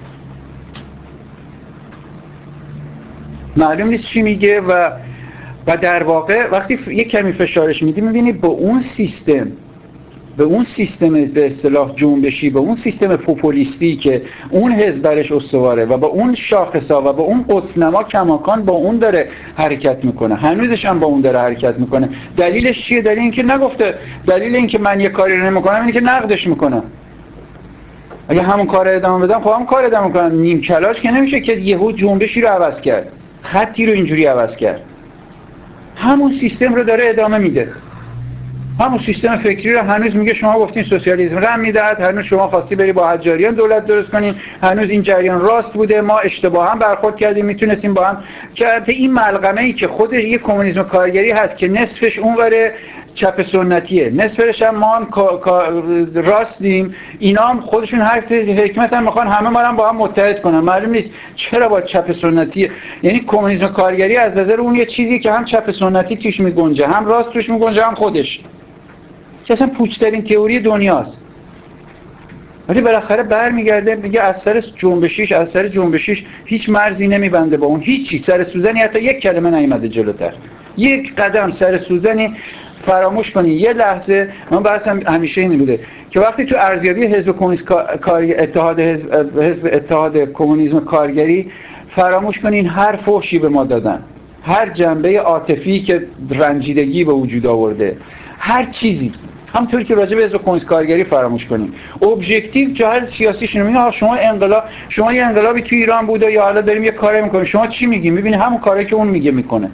معلوم نیست چی میگه و و در واقع وقتی یه کمی فشارش میدی میبینی به اون سیستم به اون سیستم به اصطلاح جنبشی، به اون سیستم پوپولیستی که اون حزب برش استواره و با اون شاخصا و با اون قطب‌نما کماکان با اون داره حرکت میکنه، هنوزش هم با اون داره حرکت میکنه. دلیلش چیه؟ دلیل اینکه نگفته، دلیل اینکه من یه کاری رو نمیکنم اینه که نقدش میکنم. اگه همون کار ادامه بدم خب هم کار ادامه میکنم. نیم کلاش که نمیشه که یهو جنبشی رو عوض کرد، خطی رو اینجوری عوض کرد. همون سیستم رو داره ادامه میده، همون سیستم فکری رو هنوز میگه شما گفتین سوسیالیسم رم میدهد، هنوز شما خواستی بری با حجاریان دولت درست کنین، هنوز این جریان راست بوده، ما اشتباه هم برخورد کردیم، میتونستیم با هم که این ملغمه ای که خود یک کمونیسم کارگری هست که نصفش اونوره چپ سنتیه، نصفش هم ما هم راستیم، اینا هم خودشون هر حکمت هم میخوان همه ما هم با هم متحد کنن. معلوم نیست چرا با چپ سنتیه. یعنی کمونیسم کارگری از نظر اون یه چیزی که هم چپ سنتی توش میگنجه، هم راست توش میگنجه، هم خودش، که اصلا پوچترین تئوری دنیاست. ولی بالاخره برمیگرده میگه از سر جنبشیش از سر جنبشیش هیچ مرزی نمیبنده با اون، هیچی سر سوزنی حتی یک کلمه نیامده جلوتر، یک قدم سر سوزنی فراموش کنی. یه لحظه من بحثم همیشه این بوده که وقتی تو ارزیابی حزب کمونیست کار اتحاد حزب, حزب اتحاد کمونیسم کارگری فراموش کنین هر فحشی به ما دادن، هر جنبه عاطفی که رنجیدگی به وجود آورده، هر چیزی، همونطوری که راجع به حزب کمونیست کارگری فراموش کنیم، ابجکتیو جهت سیاسیشون میگه شما انقلاب، شما یه انقلابی تو ایران بوده یا حالا داریم یه کاری میکنیم، شما چی میگی؟ میبینی همون کاری که اون میگه میکنه.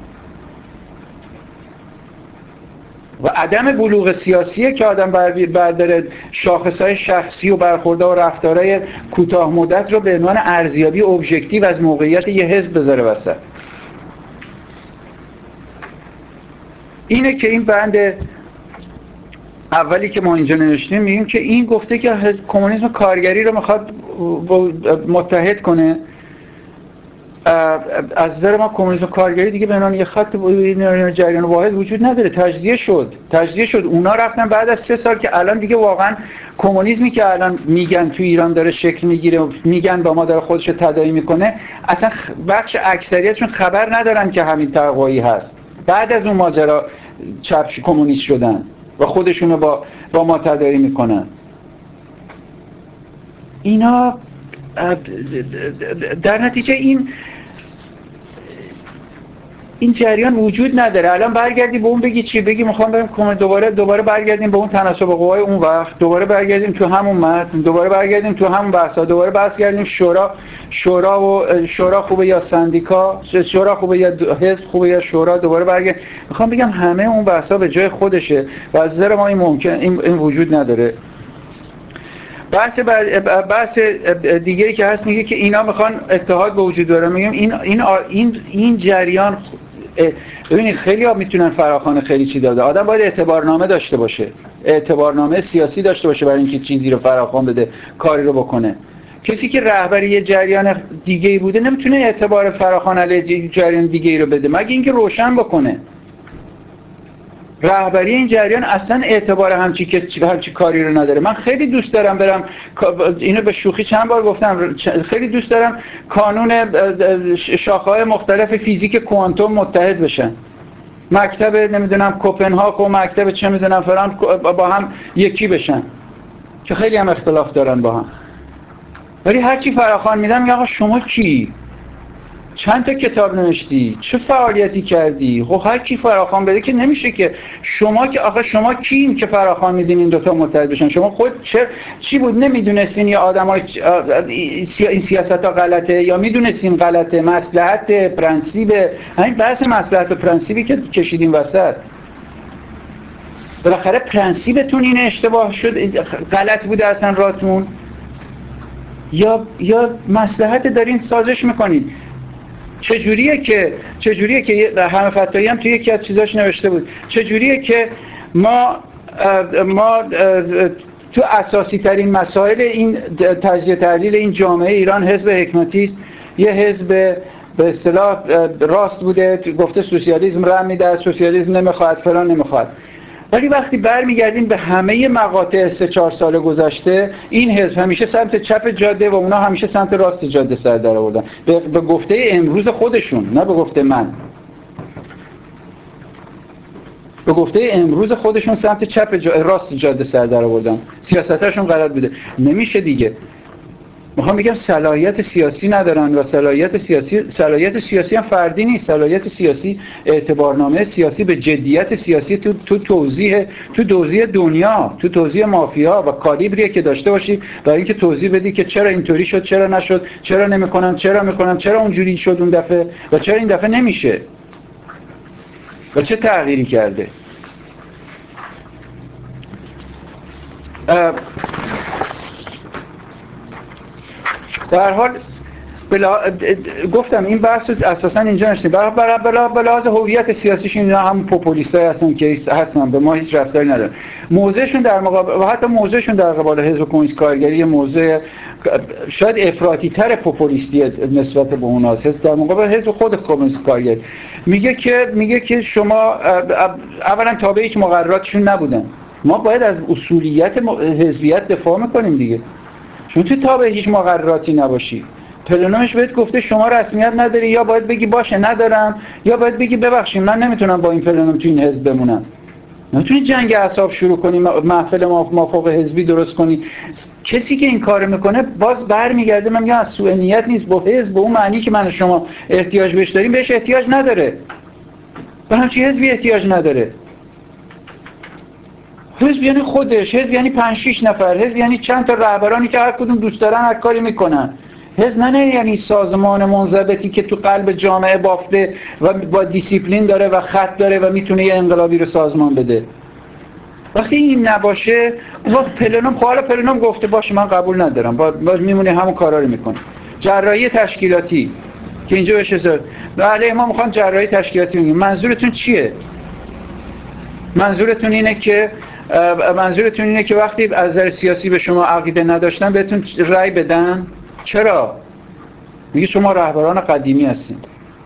و عدم بلوغ سیاسیه که آدم برداره شاخصهای شخصی و برخوردها و رفتارهای کوتاه مدت رو به عنوان ارزیابی ابجکتیو از موقعیت یه حزب بذاره وسط. اینه که این بند اولی که ما اینجا نوشتیم میگیم که این گفته که کمونیسم کارگری رو میخواد متحد کنه. از نظر ما کمونیسم کارگری دیگه به عنوان یه خط جریان واحد وجود نداره، تجزیه شد تجزیه شد اونا رفتن بعد از سه سال که الان دیگه واقعا کمونیسمی که الان میگن تو ایران داره شکل میگیره و میگن با ما داره خودش تداعی میکنه، اصلا بخش اکثریتشون خبر ندارن که همین تقوایی هست. بعد از اون ماجرا چپ کمونیست شدن و خودشونو با با ما تداعی میکنن. اینا در نتیجه این این جریان وجود نداره. الان برگردی به اون بگی چی؟ بگی میخوام بریم دوباره دوباره برگردیم به اون تناسب قوای اون وقت، دوباره برگردیم تو همون متن، دوباره برگردیم تو همون بحثا، دوباره بحث کردیم شورا شورا و شورا خوبه یا سندیکا، شورا خوبه یا حزب خوبه یا شورا، دوباره برگردیم. میخوام بگم همه اون بحثا به جای خودشه و از نظر ما این ممکن این, این وجود نداره. بحث بحث دیگه‌ای که هست میگه که اینا میخوان اتحاد به وجود بیارن. میگم این این این این جریان، ببینید خیلی ها میتونن فراخوان خیلی چی داده. آدم باید اعتبارنامه داشته باشه، اعتبارنامه سیاسی داشته باشه برای اینکه چیزی رو فراخوان بده، کاری رو بکنه. کسی که رهبری یه جریان دیگه‌ای بوده نمیتونه اعتبار فراخوان علیه جریان دیگه‌ای رو بده مگه اینکه روشن بکنه. رهبری این جریان اصلا اعتبار همچی که همچی کاری رو نداره. من خیلی دوست دارم برم، اینو به شوخی چند بار گفتم، خیلی دوست دارم کانون شاخه‌های مختلف فیزیک کوانتوم متحد بشن، مکتب نمیدونم کوپنهاگ و مکتب چه میدونم فرانک با هم یکی بشن که خیلی هم اختلاف دارن با هم، ولی هر چی فراخوان میدم میگه آقا شما کی؟ چند تا کتاب نوشتی؟ چه فعالیتی کردی؟ خب هر کی فراخوان بده که نمیشه که شما که آخه شما کین که فراخوان میدین این دوتا متحد بشن؟ شما خود چه چی بود نمیدونستین یا آدمای این سیاست ها غلطه یا میدونستین غلطه؟ مصلحت پرنسیب، همین بحث مصلحت و پرنسیبی که کشیدین وسط. بالاخره پرنسیبتون این اشتباه شد، غلط بوده اصلا راتون، یا یا مصلحت دارین سازش میکنین؟ چجوریه که چجوریه که همه فتایی هم توی یکی از چیزاش نوشته بود، چجوریه که ما ما تو اساسی ترین مسائل این تجزیه تحلیل این جامعه ایران حزب حکمتی است، یه حزب به اصطلاح راست بوده، گفته سوسیالیسم رم میده، سوسیالیسم نمیخواد، فلان نمیخواد، ولی وقتی برمیگردیم به همه مقاطع سه چهار سال گذشته این حزب همیشه سمت چپ جاده و اونا همیشه سمت راست جاده سر در آوردن، به, به گفته امروز خودشون، نه به گفته من، به گفته امروز خودشون سمت چپ جا... راست جاده سر در آوردن، سیاستاشون غلط بوده. نمیشه دیگه. میخوام بگم صلاحیت سیاسی ندارن و صلاحیت سیاسی صلاحیت سیاسی هم فردی نیست، صلاحیت سیاسی اعتبارنامه سیاسی به جدیت سیاسی تو تو توضیح تو توضیح دنیا، تو توضیح مافیا و کالیبریه که داشته باشی برای اینکه توضیح بدی که چرا اینطوری شد، چرا نشد، چرا نمیکنن، چرا میکنن، چرا اونجوری شد اون دفعه و چرا این دفعه نمیشه و چه تغییری کرده. در حال بلا... گفتم این بحث اساسا اینجا نشده، برای بلا بلا بلاز هویت سیاسیشون اینا هم پوپولیستای هستن که هستن، به ما هیچ رفتاری ندارن. موضعشون در مقابل و حتی موضعشون در قبال حزب کمونیست کارگری موضع شاید افراطی تر پوپولیستی نسبت به اوناست. حزب در مقابل حزب خود کمونیست کارگری میگه که میگه که شما اولا تابع هیچ مقرراتشون نبودن، ما باید از اصولیت حزبیت دفاع میکنیم دیگه. چون تو تابع هیچ مقرراتی نباشی، پلنومش بهت گفته شما رسمیت نداری، یا باید بگی باشه ندارم، یا باید بگی ببخشید من نمیتونم با این پلنوم تو این حزب بمونم. نمیتونی جنگ اعصاب شروع کنی، محفل موافق حزبی درست کنی. کسی که این کارو میکنه باز برمیگرده، من میگم از سوء نیت نیست، با حزب به اون معنی که من و شما احتیاج بهش داریم بهش احتیاج نداره. به همچین حزبی احتیاج نداره. حزب یعنی خودش، حزب یعنی پنج شش نفر، حزب یعنی چند تا رهبرانی که هر کدوم دوست دارن هر کاری میکنن. حزب نه یعنی سازمان منضبطی که تو قلب جامعه بافته و با دیسیپلین داره و خط داره و میتونه یه انقلابی رو سازمان بده. وقتی این نباشه، وقت پلنوم خواهر پلنوم گفته باشه من قبول ندارم، باز با میمونه همون کارا رو میکنه. جراحی تشکیلاتی که اینجا بشه زد. بله ما میخوام جراحی تشکیلاتی بگیم. منظورتون چیه؟ منظورتون اینه که منظورتون اینه که وقتی از نظر سیاسی به شما عقیده نداشتن بهتون رأی بدن؟ چرا؟ میگه شما رهبران قدیمی هستین.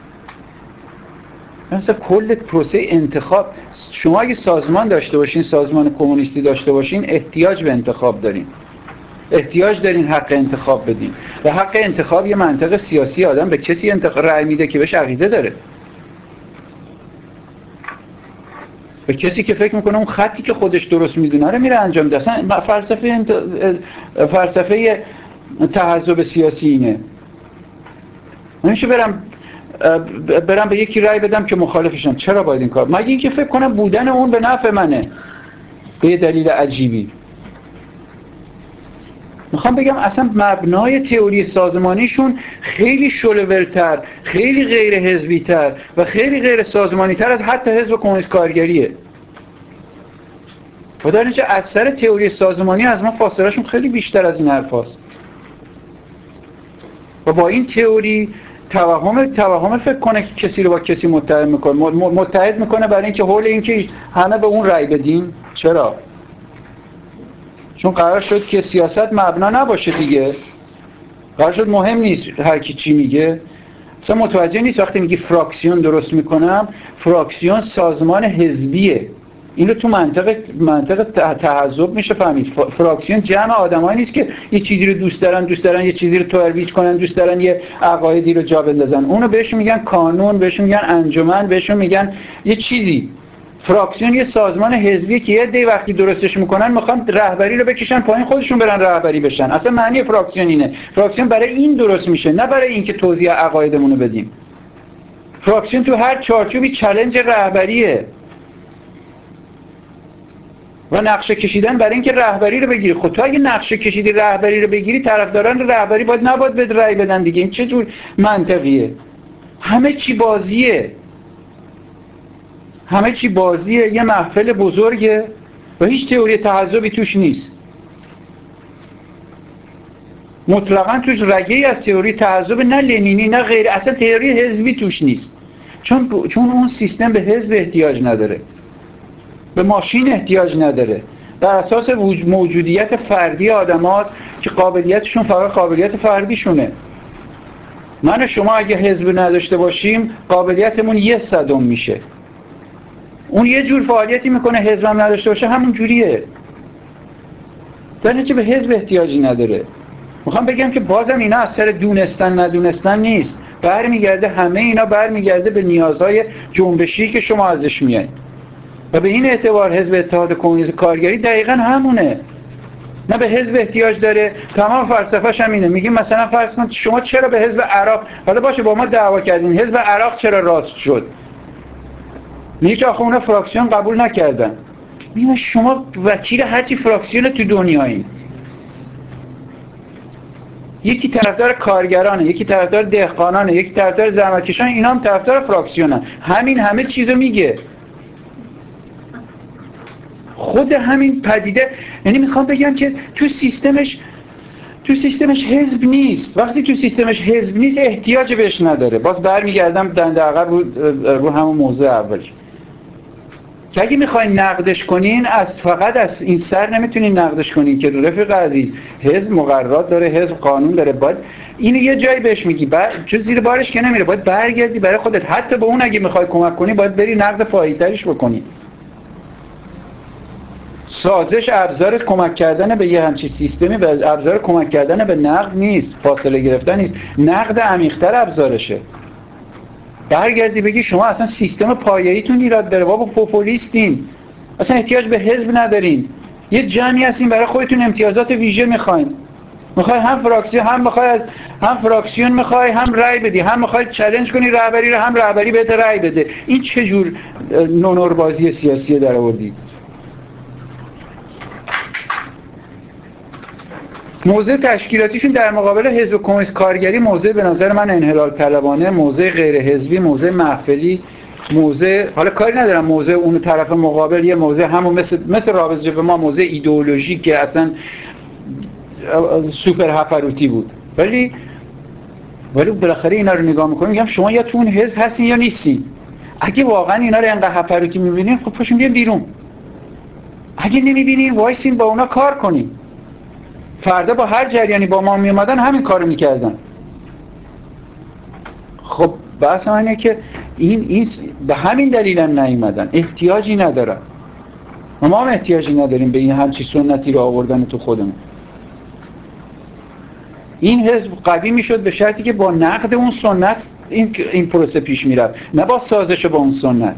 مثلا کل پروسه انتخاب، شما اگه سازمان داشته باشین، سازمان کمونیستی داشته باشین، احتیاج به انتخاب دارین. احتیاج دارین حق انتخاب بدین و حق انتخاب یه منطق سیاسی آدم به کسی انتخاب رأی میده که بهش عقیده داره، به کسی که فکر میکنه اون خطی که خودش درست میدونه رو میره انجام میده. اصلا فلسفه انت... فلسفه تحزب سیاسی اینه. نمیشه برم برم به یکی رأی بدم که مخالفشم. چرا باید این کار؟ مگه اینکه فکر کنم بودن اون به نفع منه به دلیل عجیبی. میخوام بگم اصلا مبنای تئوری سازمانیشون خیلی شلوول‌تر، خیلی غیر حزبی تر و خیلی غیر سازمانی تر از حتی حزب کمونیست کارگریه. و در اینجا اثر تئوری سازمانی از ما فاصلهشون خیلی بیشتر از این حرف هست. و با این تئوری توهم توهم فکر کنه که کسی رو با کسی متحد میکنه متحد میکنه برای اینکه حول اینکه همه به اون رأی بدیم. چرا؟ چون قرار شد که سیاست مبنا نباشه دیگه. قرار شد مهم نیست هر کی چی میگه. اصلا متوجه نیست وقتی میگی فراکسیون درست میکنم، فراکسیون سازمان حزبیه. اینو تو منطق منطق تحزب میشه فهمید. فراکسیون جمع آدمایی نیست که یه چیزی رو دوست دارن دوست دارن یه چیزی رو ترویج کنن، دوست دارن یه عقایدی رو جا بندازن. اونو بهشون میگن کانون، بهشون میگن انجمن، بهشون میگن یه چیزی. فراکسیون یه سازمان حزبیه که یه دی وقتی درستش میکنن میخوان رهبری رو بکشن پایین، خودشون برن رهبری بشن. اصلا معنی فراکسیون اینه. فراکسیون برای این درست میشه، نه برای اینکه توضیح عقایدمون رو بدیم. فراکسیون تو هر چارچوبی چالش رهبریه و نقشه کشیدن برای اینکه رهبری رو بگیری. خب تو اگه نقشه کشیدی رهبری رو بگیری، طرفداران رهبری باید نباید بد رأی بدن دیگه. این چه جور منطقیه؟ همه چی بازیه، همه چی بازیه. یه محفل بزرگه و هیچ تئوری تحزبی توش نیست. مطلقاً توش رگه‌ای از تئوری تحزب نه لنینی نه غیر، اصلا تئوری حزبی توش نیست. چون چون اون سیستم به حزب احتیاج نداره، به ماشین احتیاج نداره. بر اساس موجودیت فردی آدم هاست که قابلیتشون فقط قابلیت فردیشونه. من و شما اگه حزب نداشته باشیم قابلیتمون یه صدم میشه. اون یه جور فعالیتی میکنه، حزبم نداشته باشه همون جوریه. در نتیجه به حزب احتیاجی نداره. میخوام بگم که بازم اینا از سر دونستن ندونستن نیست. برمیگرده همه اینا برمیگرده به نیازهای جنبشی که شما ازش میایید. و به این اعتبار حزب اتحاد کمونیست کارگری دقیقاً همونه. نه به حزب احتیاج داره، تمام فلسفه‌ش هم اینه. میگیم مثلا فرض کن شما چرا به حزب عراق، حالا باشه با ما دعوا کردین، حزب عراق چرا راست شد؟ میگه که آخه اونا فراکسیون قبول نکردن. میگم شما وکیل هرچی فراکسیون تو دنیایین. یکی طرفدار کارگرانه، یکی طرفدار دهقانانه، یکی طرفدار زحمتکشان، اینا هم طرفدار فراکسیونن. همین همه چیزو میگه. خود همین پدیده، یعنی میخوام بگم که تو سیستمش تو سیستمش حزب نیست. وقتی تو سیستمش حزب نیست احتیاج بهش نداره. باز برمیگردم دنده عقب رو, رو همون موضوع اول که اگه میخواین نقدش کنین از فقط از این سر نمیتونین نقدش کنین که رفیق عزیز حزب مقررات داره، حزب قانون داره، باید اینو یه جایی بهش میگی بر... چون زیر بارش که نمیره، باید برگردی برای خودت. حتی به اون اگه میخوای کمک کنی باید بری نقد پایه‌ترش بکنی. سازش ابزار کمک کردن به یه همچین سیستمی به ابزار کمک کردن به نقد نیست، فاصله گرفتن نیست، نقد عمیق‌تر ابزارشه. برگردی بگی شما اصلا سیستم پایه‌ایتون ایراد داره، بابا پوپولیستین، اصلا احتیاج به حزب ندارین، یه جمعی هستین برای خودتون امتیازات ویژه میخواین. میخوای هم فراکسیون هم میخوای از هم فراکسیون میخوای هم رأی بدی، هم میخوای چالش کنی رهبری رو، هم رهبری بهت رأی بده. این چه جور نونور بازی سیاسی در آوردی؟ موضع تشکیلاتیشون در مقابل حزب کمونیست کارگری موضع به نظر من انحلال طلبانه، موضع غیر حزبی، موضع محفلی، موضع، حالا کاری ندارم موضع اون طرف مقابل یه موضع همون مثل مثل رابطه به ما موضع ایدئولوژیک که اصلا سوپر هپروتی بود، ولی ولی بالاخره اینا رو نگاه میکنیم میگم شما یا تو اون حزب هستین یا نیستین. اگه واقعا اینا رو انقدر هپروتی میبینین خب پاشون بیان بیرون. اگه نمیبینین وایسین با اونا کار کنین. فردا با هر جریانی با ما میومدن همین کارو میکردن. خب بحث من اینه که این این به همین دلیل هم نیومدن، احتیاجی ندارن. ما هم احتیاجی نداریم به این همچی سنتی رو آوردن تو خودمون. این حزب قوی میشد به شرطی که با نقد اون سنت این این پروسه پیش میرفت، نه با سازش با اون سنت.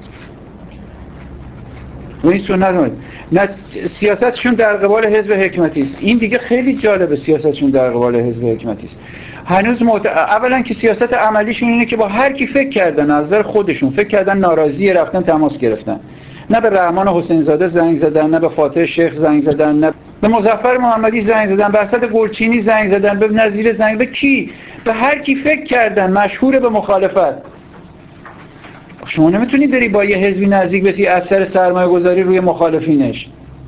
و این سنت نه سیاستشون در قبال حزب حکمتی است. این دیگه خیلی جالبه، سیاستشون در قبال حزب حکمتی است. هنوز معت... اولا که سیاست عملیشون اینه که با هر کی فکر کردن از نظر خودشون فکر کردن ناراضی رفتن تماس گرفتن. نه به رحمان حسین زاده زنگ زدن، نه به فاتح شیخ زنگ زدن، نه به مظفر محمدی زنگ زدن، به اسد گلچینی زنگ زدن، به نظیر زنگ، به کی؟ به هر کی فکر کردن مشهور به مخالفت. شما نمیتونی بری با یه حزبی نزدیک بشی از سر سرمایه گذاری روی مخالفینش.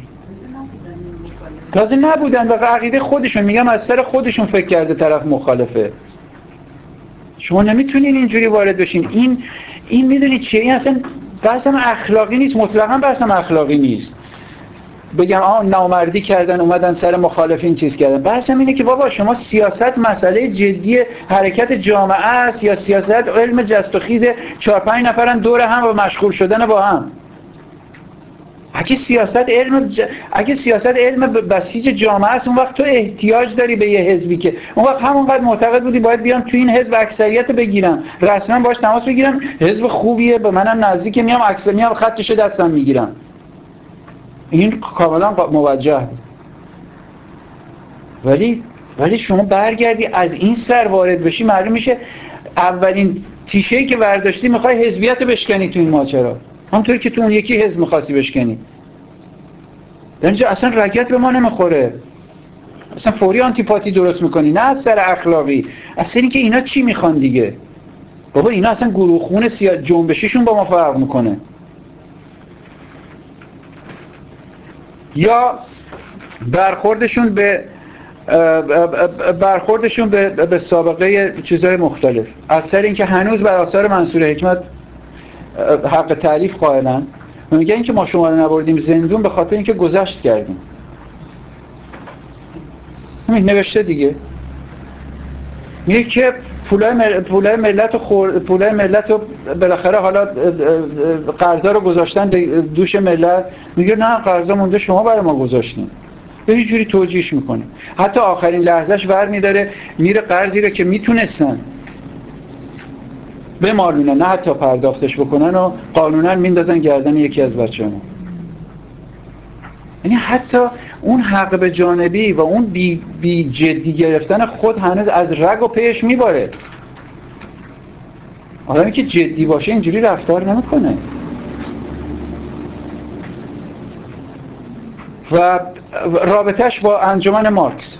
لازم نبودن، به عقیده خودشون میگم از سر خودشون فکر کرده طرف مخالفه. شما نمیتونین اینجوری وارد بشین. این این میدونید چیه؟ این اصلا بحثم اخلاقی نیست، مطلقاً بحثم اخلاقی نیست. بگم آه نامردی کردن اومدن سر مخالفین چیز کردن. بحثم اینه که بابا شما سیاست مسئله جدی حرکت جامعه است یا سیاست علم جست و خیز چهار پنج نفرن دور هم و مشغول شدن با هم. اگه سیاست علم ج... اگه سیاست علم بسیج جامعه است اون وقت تو احتیاج داری به یه حزبی که اون وقت همونقدر معتقد بودی باید بیام تو این حزب اکثریت بگیرم، رسما باش تماس بگیرم، حزب خوبیه به منم نزدیکه، میام اکثر میام خطش دستم میگیرم. این کاملا موجه. ولی ولی شما برگردی از این سر وارد بشی معلوم میشه اولین تیشه‌ای که برداشتی میخوای حزبیت بشکنی تو این ماجرا، همونطوری که تو اون یکی حزب میخواستی بشکنی. در اینجا اصلا رگت به ما نمیخوره، اصلا فوری آنتیپاتی درست میکنی، نه از سر اخلاقی، اصلا این که اینا چی میخوان دیگه. بابا اینا اصلا گروه خون سیاست جنبشیشون با ما فرق میکنه. یا برخوردشون به برخوردشون به به سابقه چیزهای مختلف، از سر اینکه هنوز بر آثار منصور حکمت حق تعریف قائلن. میگن که ما شما رو نبردیم زندون به خاطر اینکه گذشت کردیم. همین نوشته دیگه. میگه که پولای مل... پولای ملت و خور... پولای ملت رو بالاخره حالا قرضا رو گذاشتن دوش ملت. میگه نه قرضا مونده شما برای ما گذاشتین. به هیچ جوری توجیهش میکنه. حتی آخرین لحظهش ور میداره میره قرضی رو که میتونستن بمالونن نه حتی پرداختش بکنن و قانونا میندازن گردن یکی از بچه‌ها. یعنی حتی اون حق به جانبی و اون بی, بی جدی گرفتن خود هنوز از رگ و پیش میباره. آدمی که جدی باشه اینجوری رفتار نمیکنه. و رابطش با انجمن مارکس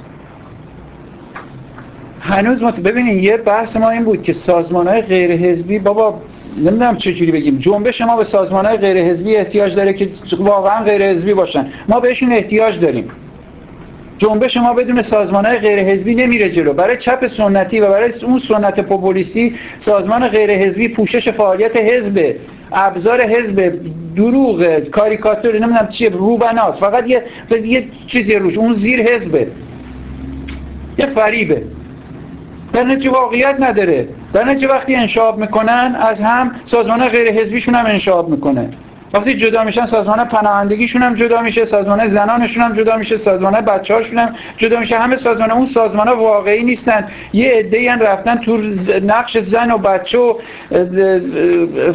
هنوز ما ببینید یه بحث ما این بود که سازمان‌های غیر حزبی بابا نمیدونم چه جوری بگیم جنبش ما به سازمان‌های غیر حزبی احتیاج داره که واقعا غیر حزبی باشن. ما بهشون احتیاج داریم. جنبش ما بدون سازمان‌های غیر حزبی نمیره جلو. برای چپ سنتی و برای اون سنت پوپولیستی سازمان غیر حزبی پوشش فعالیت حزب، ابزار حزب، دروغ، کاریکاتور، نمیدونم چیه، روبناست، فقط یه یه چیزی روش، اون زیر حزبه، یه فریبه، در نتیجه واقعیت نداره. در نتیجه وقتی انشعاب میکنن از هم سازمان غیر حزبیشون هم انشعاب میکنه. وقتی جدا میشن سازمان پناهندگیشون هم جدا میشه، سازمان زنانشون هم جدا میشه، سازمان بچه‌هاشون هم جدا میشه. همه سازمان اون سازمان‌ها واقعی نیستن. یه عده‌ای رفتن تو نقش زن و بچه و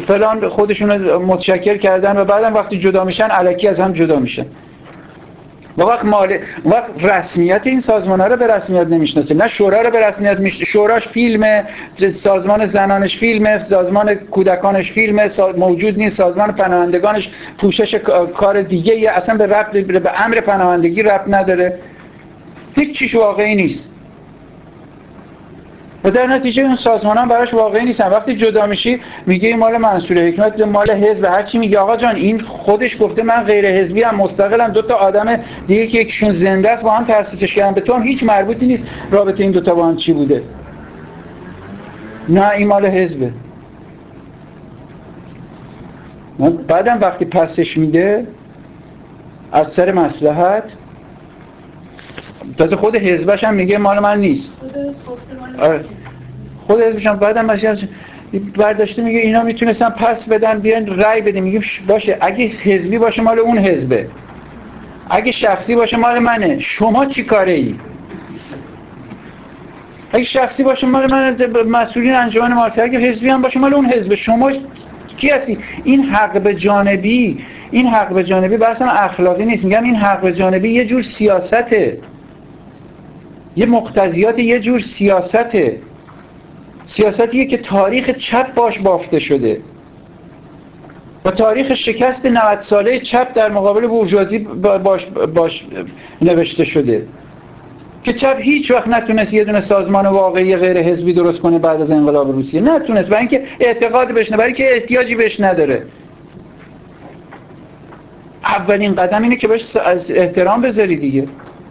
فلان خودشون رو متشکل کردن و بعدم وقتی جدا میشن الکی از هم جدا میشن. وقت مال وقت رسمیت این سازمان‌ها رو به رسمیت نمیشناسه، نه شورا رو به رسمیت میشناسه. شوراش فیلمه، سازمان زنانش فیلمه، سازمان کودکانش فیلمه، موجود نیست. سازمان پناهندگانش پوشش کار دیگه یه، اصلا به ربط به امر پناهندگی ربط نداره، هیچ چیش واقعی نیست. و در نتیجه اون سازمان‌ها براش واقعی نیستن. وقتی جدا میشی میگه این مال منصور حکمت، مال حزب، هر چی میگه آقا جان این خودش گفته من غیر حزبی ام، مستقلم، دو تا آدم دیگه که یکیشون زنده است با هم تأسیسش کردن، به تو هم هیچ مربوطی نیست رابطه این دو تا با هم چی بوده. نه این مال حزبه. بعدم وقتی پسش میده از سر مصلحت، تازه خود حزبش هم میگه مال من نیست. آره. خود حزبش هم بعدم ماشین برداشته میگه اینا میتونستن پس بدن بیان رأی بدیم. میگیم باشه اگه حزبی باشه مال اون حزبه، اگه شخصی باشه مال منه، شما چی کاره ای؟ اگه شخصی باشه مال من، مسئولین انجمن مارکسیستی، اگه حزبی هم باشه مال اون حزبه، شما کی هستی؟ این حق به جانبی، این حق به جانبی بحث اخلاقی نیست. میگم این حق به جانبی یه جور سیاسته، یه مقتضیات یه جور سیاسته، سیاستیه که تاریخ چپ باش بافته شده و تاریخ شکست نود ساله چپ در مقابل بورژوازی باش, باش نوشته شده که چپ هیچ وقت نتونست یه دونه سازمان واقعی غیر حزبی درست کنه بعد از انقلاب روسیه. نتونست، برای اینکه اعتقاد بهش نداره، برای اینکه احتیاجی بهش نداره. اولین قدم اینه که بهش احترام بذاری دیگه.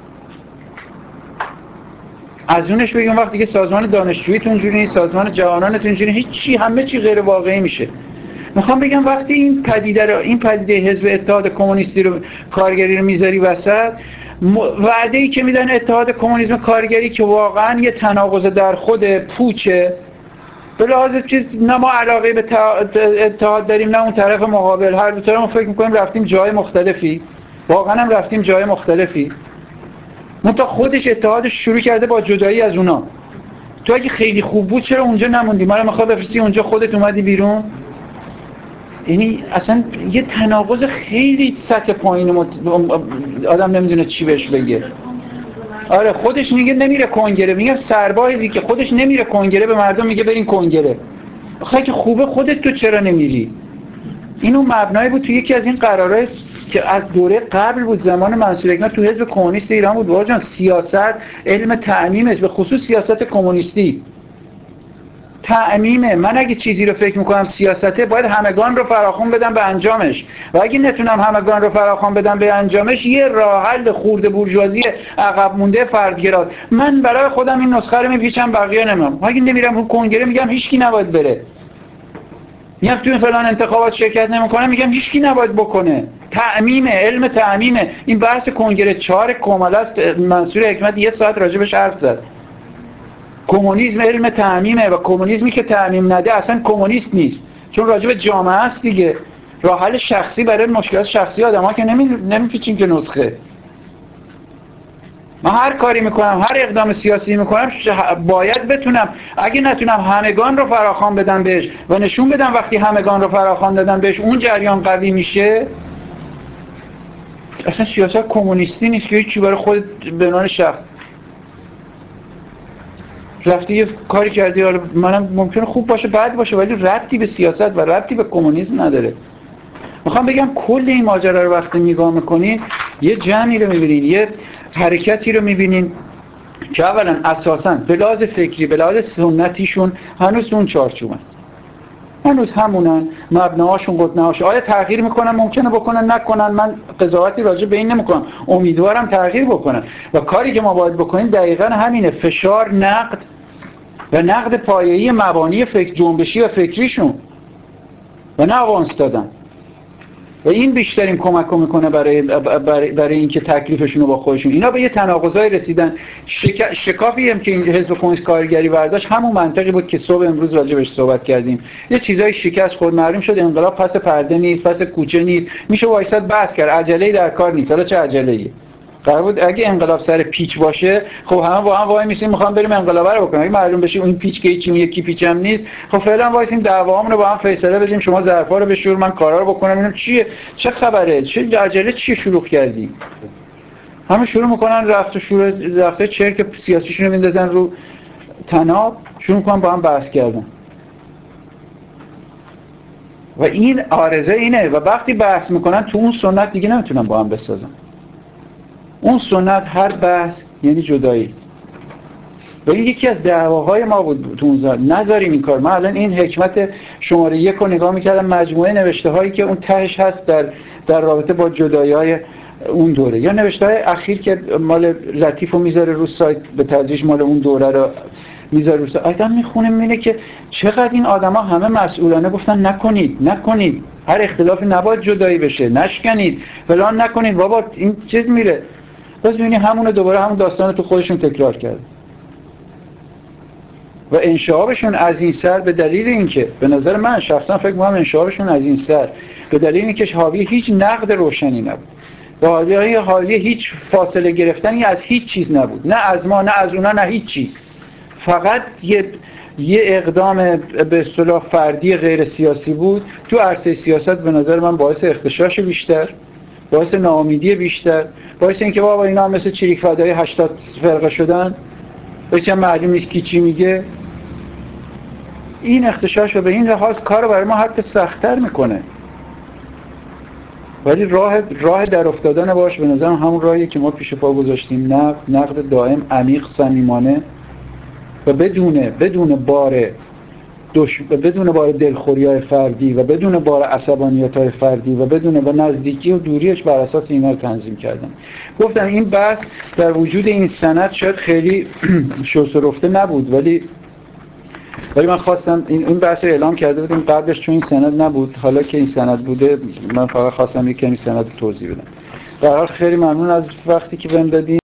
از اونش بگیم وقتی که سازمان دانشجوییتون جوری نیست، سازمان جوانانتون جوری، هیچ چی، همه چی غیر واقعی میشه. میخوام بگم وقتی این پدیده رو، این پدیده حزب اتحاد کمونیستی رو، کارگری رو میذاری وسط، وعده‌ای که میدن اتحاد کمونیسم کارگری که واقعا یه تناقض در خود پوچه، به لحاظ چیز نه ما علاقه به اتحاد داریم نه اون طرف مقابل، هر دو طرف فکر میکنیم رفتیم جای مختلفی، واقعا هم رفتیم جای مختلفی. منتها خودش اتحادش شروع کرده با جدایی از اونا. تو اگه خیلی خوب بود چرا اونجا نموندی؟ ما رو میخواد بفرستی اونجا، خودت اومدی بیرون. یعنی اصلا یه تناقض خیلی سطح پایین مت... آدم نمیدونه چی بهش بگه. آره خودش میگه نمیره کنگره، میگه سرباحی که خودش نمیره کنگره به مردم میگه برین کنگره. آخه که خوبه خودت تو چرا نمیری؟ این اون مبنایی بود تو یکی از این قرارهای که از دوره قبل بود، زمان منصور حکمت تو حزب کمونیست ایران بود. واقعا سیاست علم تعمیمش، به خصوص سیاست کمونیستی تعمیمه. من اگه چیزی رو فکر میکنم سیاسته، باید همگان رو فراخوان بدم به انجامش، و اگه نتونم همگان رو فراخوان بدم به انجامش، یه راه حل خورده بورژوازی عقب مونده فردگراست. من برای خودم این نسخه رو میپیچم، بقیه نمیام. اگه نمیرم اون کنگره میگم هیچکی نباید بره، میگم تو این فلان انتخابات شرکت نمیکنه، میگم هیچکی نباید بکنه. تعمیمه، علم تعمیمه. این بحث کنگره چهار کمال است. منصور حکمت یه ساعت راجبش حرف زد. کمونیسم علم تعمیمه و کمونیسمی که تعمیم نده اصلا کمونیست نیست، چون راجب جامعه است دیگه. راه حل شخصی برای مشکلات شخصی آدم‌ها که نمی نمیپیچیم که نسخه. من هر کاری میکنم، هر اقدام سیاسی میکنم، باید بتونم، اگه نتونم همگان رو فراخوان بدم بهش و نشون بدم وقتی همگان رو فراخوان دادم بهش اون جریان قوی میشه، اصلا سیاست کمونیستی نیست که هیچی برای خود به عنوان شخص رفتی یه کاری کردی. حالا منم ممکنه خوب باشه بد باشه، ولی ربطی به سیاست و ربطی به کمونیسم نداره. میخوام بگم کل این ماجرا رو وقتی نگاه میکنین، یه جمعی رو میبینین، یه حرکتی رو میبینین که اولا اساساً به لحاظ فکری، به لحاظ سنتیشون هنوز اون چارچوبن، هنوز همونن، مبناهاشون قطنهاش. آیا تغییر میکنن؟ ممکنه بکنن، نکنن، من قضاوتی راجع به این نمیکنم، امیدوارم تغییر بکنن. و کاری که ما باید بکنیم دقیقاً همینه، فشار، نقد و نقد پایه‌ای مبانی فکر جنبشی و فکریشون و نه آوانس دادن. و این بیشترین کمک رو میکنه برای برای, برای اینکه تکلیفشون رو با خودشون. اینا به یه تناقضای رسیدن. شک... شکافی هم که این حزب کمونیست کارگری برداشت همون منطقی بود که صبح امروز راجع بهش صحبت کردیم. یه چیزای شکست خود معلوم شد انقلاب پس پرده نیست، پس کوچه نیست، میشه وایساد بحث کرد، عجله‌ای در کار نیست. حالا چه عجله‌ای؟ قرار بود اگه انقلاب سر پیچ باشه، خب همه با هم وای میسیم میخوام بریم انقلاب رو بکنیم. اگه معلوم بشه اون پیچ که هیچی، اون یکی پیچ هم نیست، خب فعلا وایسیم دعوامون رو با هم فیصله بدیم، شما ظرفا رو بشور، من کارا رو بکنم، ببینم چیه، چه خبره، چه عجله، چی شروع کردی. همه شروع میکنن رفت و شروع رفته چرک سیاسیشون رو میندازن رو تناب، شروع میکنن با هم بحث کردن و این عارضه اینه. و وقتی بحث میکنن تو اون سنت دیگه نمیتونن با هم بسازن. اون سنت هر بحث یعنی جدایی و این یکی از دعواهای ما بود تو اون زمان. نذاریم این کار. من الان این حکمت شماره یک رو نگاه میکردم، مجموعه نوشته هایی که اون تهش هست در در رابطه با جدایی های اون دوره، یا نوشته های اخیر که مال لطیفو میذاره رو سایت به تدریج مال اون دوره رو میذاره رو سایت. آدم میخونه میبینه که چقدر این آدما همه مسئولانه گفتن نکنید نکنید، هر اختلافی نباید جدایی بشه، نشکنید فلان نکنید، بابا این چیز میره. بس ببینی همون دوباره همون داستان تو خودشون تکرار کرد و انشعابشون از این سر به دلیل اینکه به نظر من شخصا فکر می‌کنم انشعابشون از این سر به دلیل اینکه حاوی هیچ نقد روشنی نبود و حاوی حاوی هیچ فاصله گرفتنی از هیچ چیز نبود، نه از ما نه از اونا نه هیچ چیز، فقط یه یه اقدام به اصطلاح فردی غیر سیاسی بود. تو عرصه سیاست به نظر من باعث اختشاش بیشتر، باعث ناامیدی بیشتر، باعث اینکه بابا اینا مثل چریک فدای هشتاد فرقه شدن، باعث معلوم نیست کی چی میگه. این اختشاش و به این لحاظ کار برای ما حتی سخت‌تر میکنه، ولی راه راه در افتادن باش به نظرم همون راهیه که ما پیش پا گذاشتیم، نقد نقد دائم، عمیق، صمیمانه و بدون بدون بار دش... بدون بار دلخوری‌های فردی و بدون بار عصبانیت‌های فردی و بدون و نزدیکی و دوریش بر اساس اینا رو تنظیم کردن. گفتم این بحث در وجود این سند شاید خیلی شوسرفته نبود، ولی ولی من خواستم این این بحث رو اعلام کرده بودیم قبلش چون این سند نبود. حالا که این سند بوده من فقط خواستم یک کمی سند رو توضیح بدم. در حال خیلی ممنون از وقتی که بهم دادین.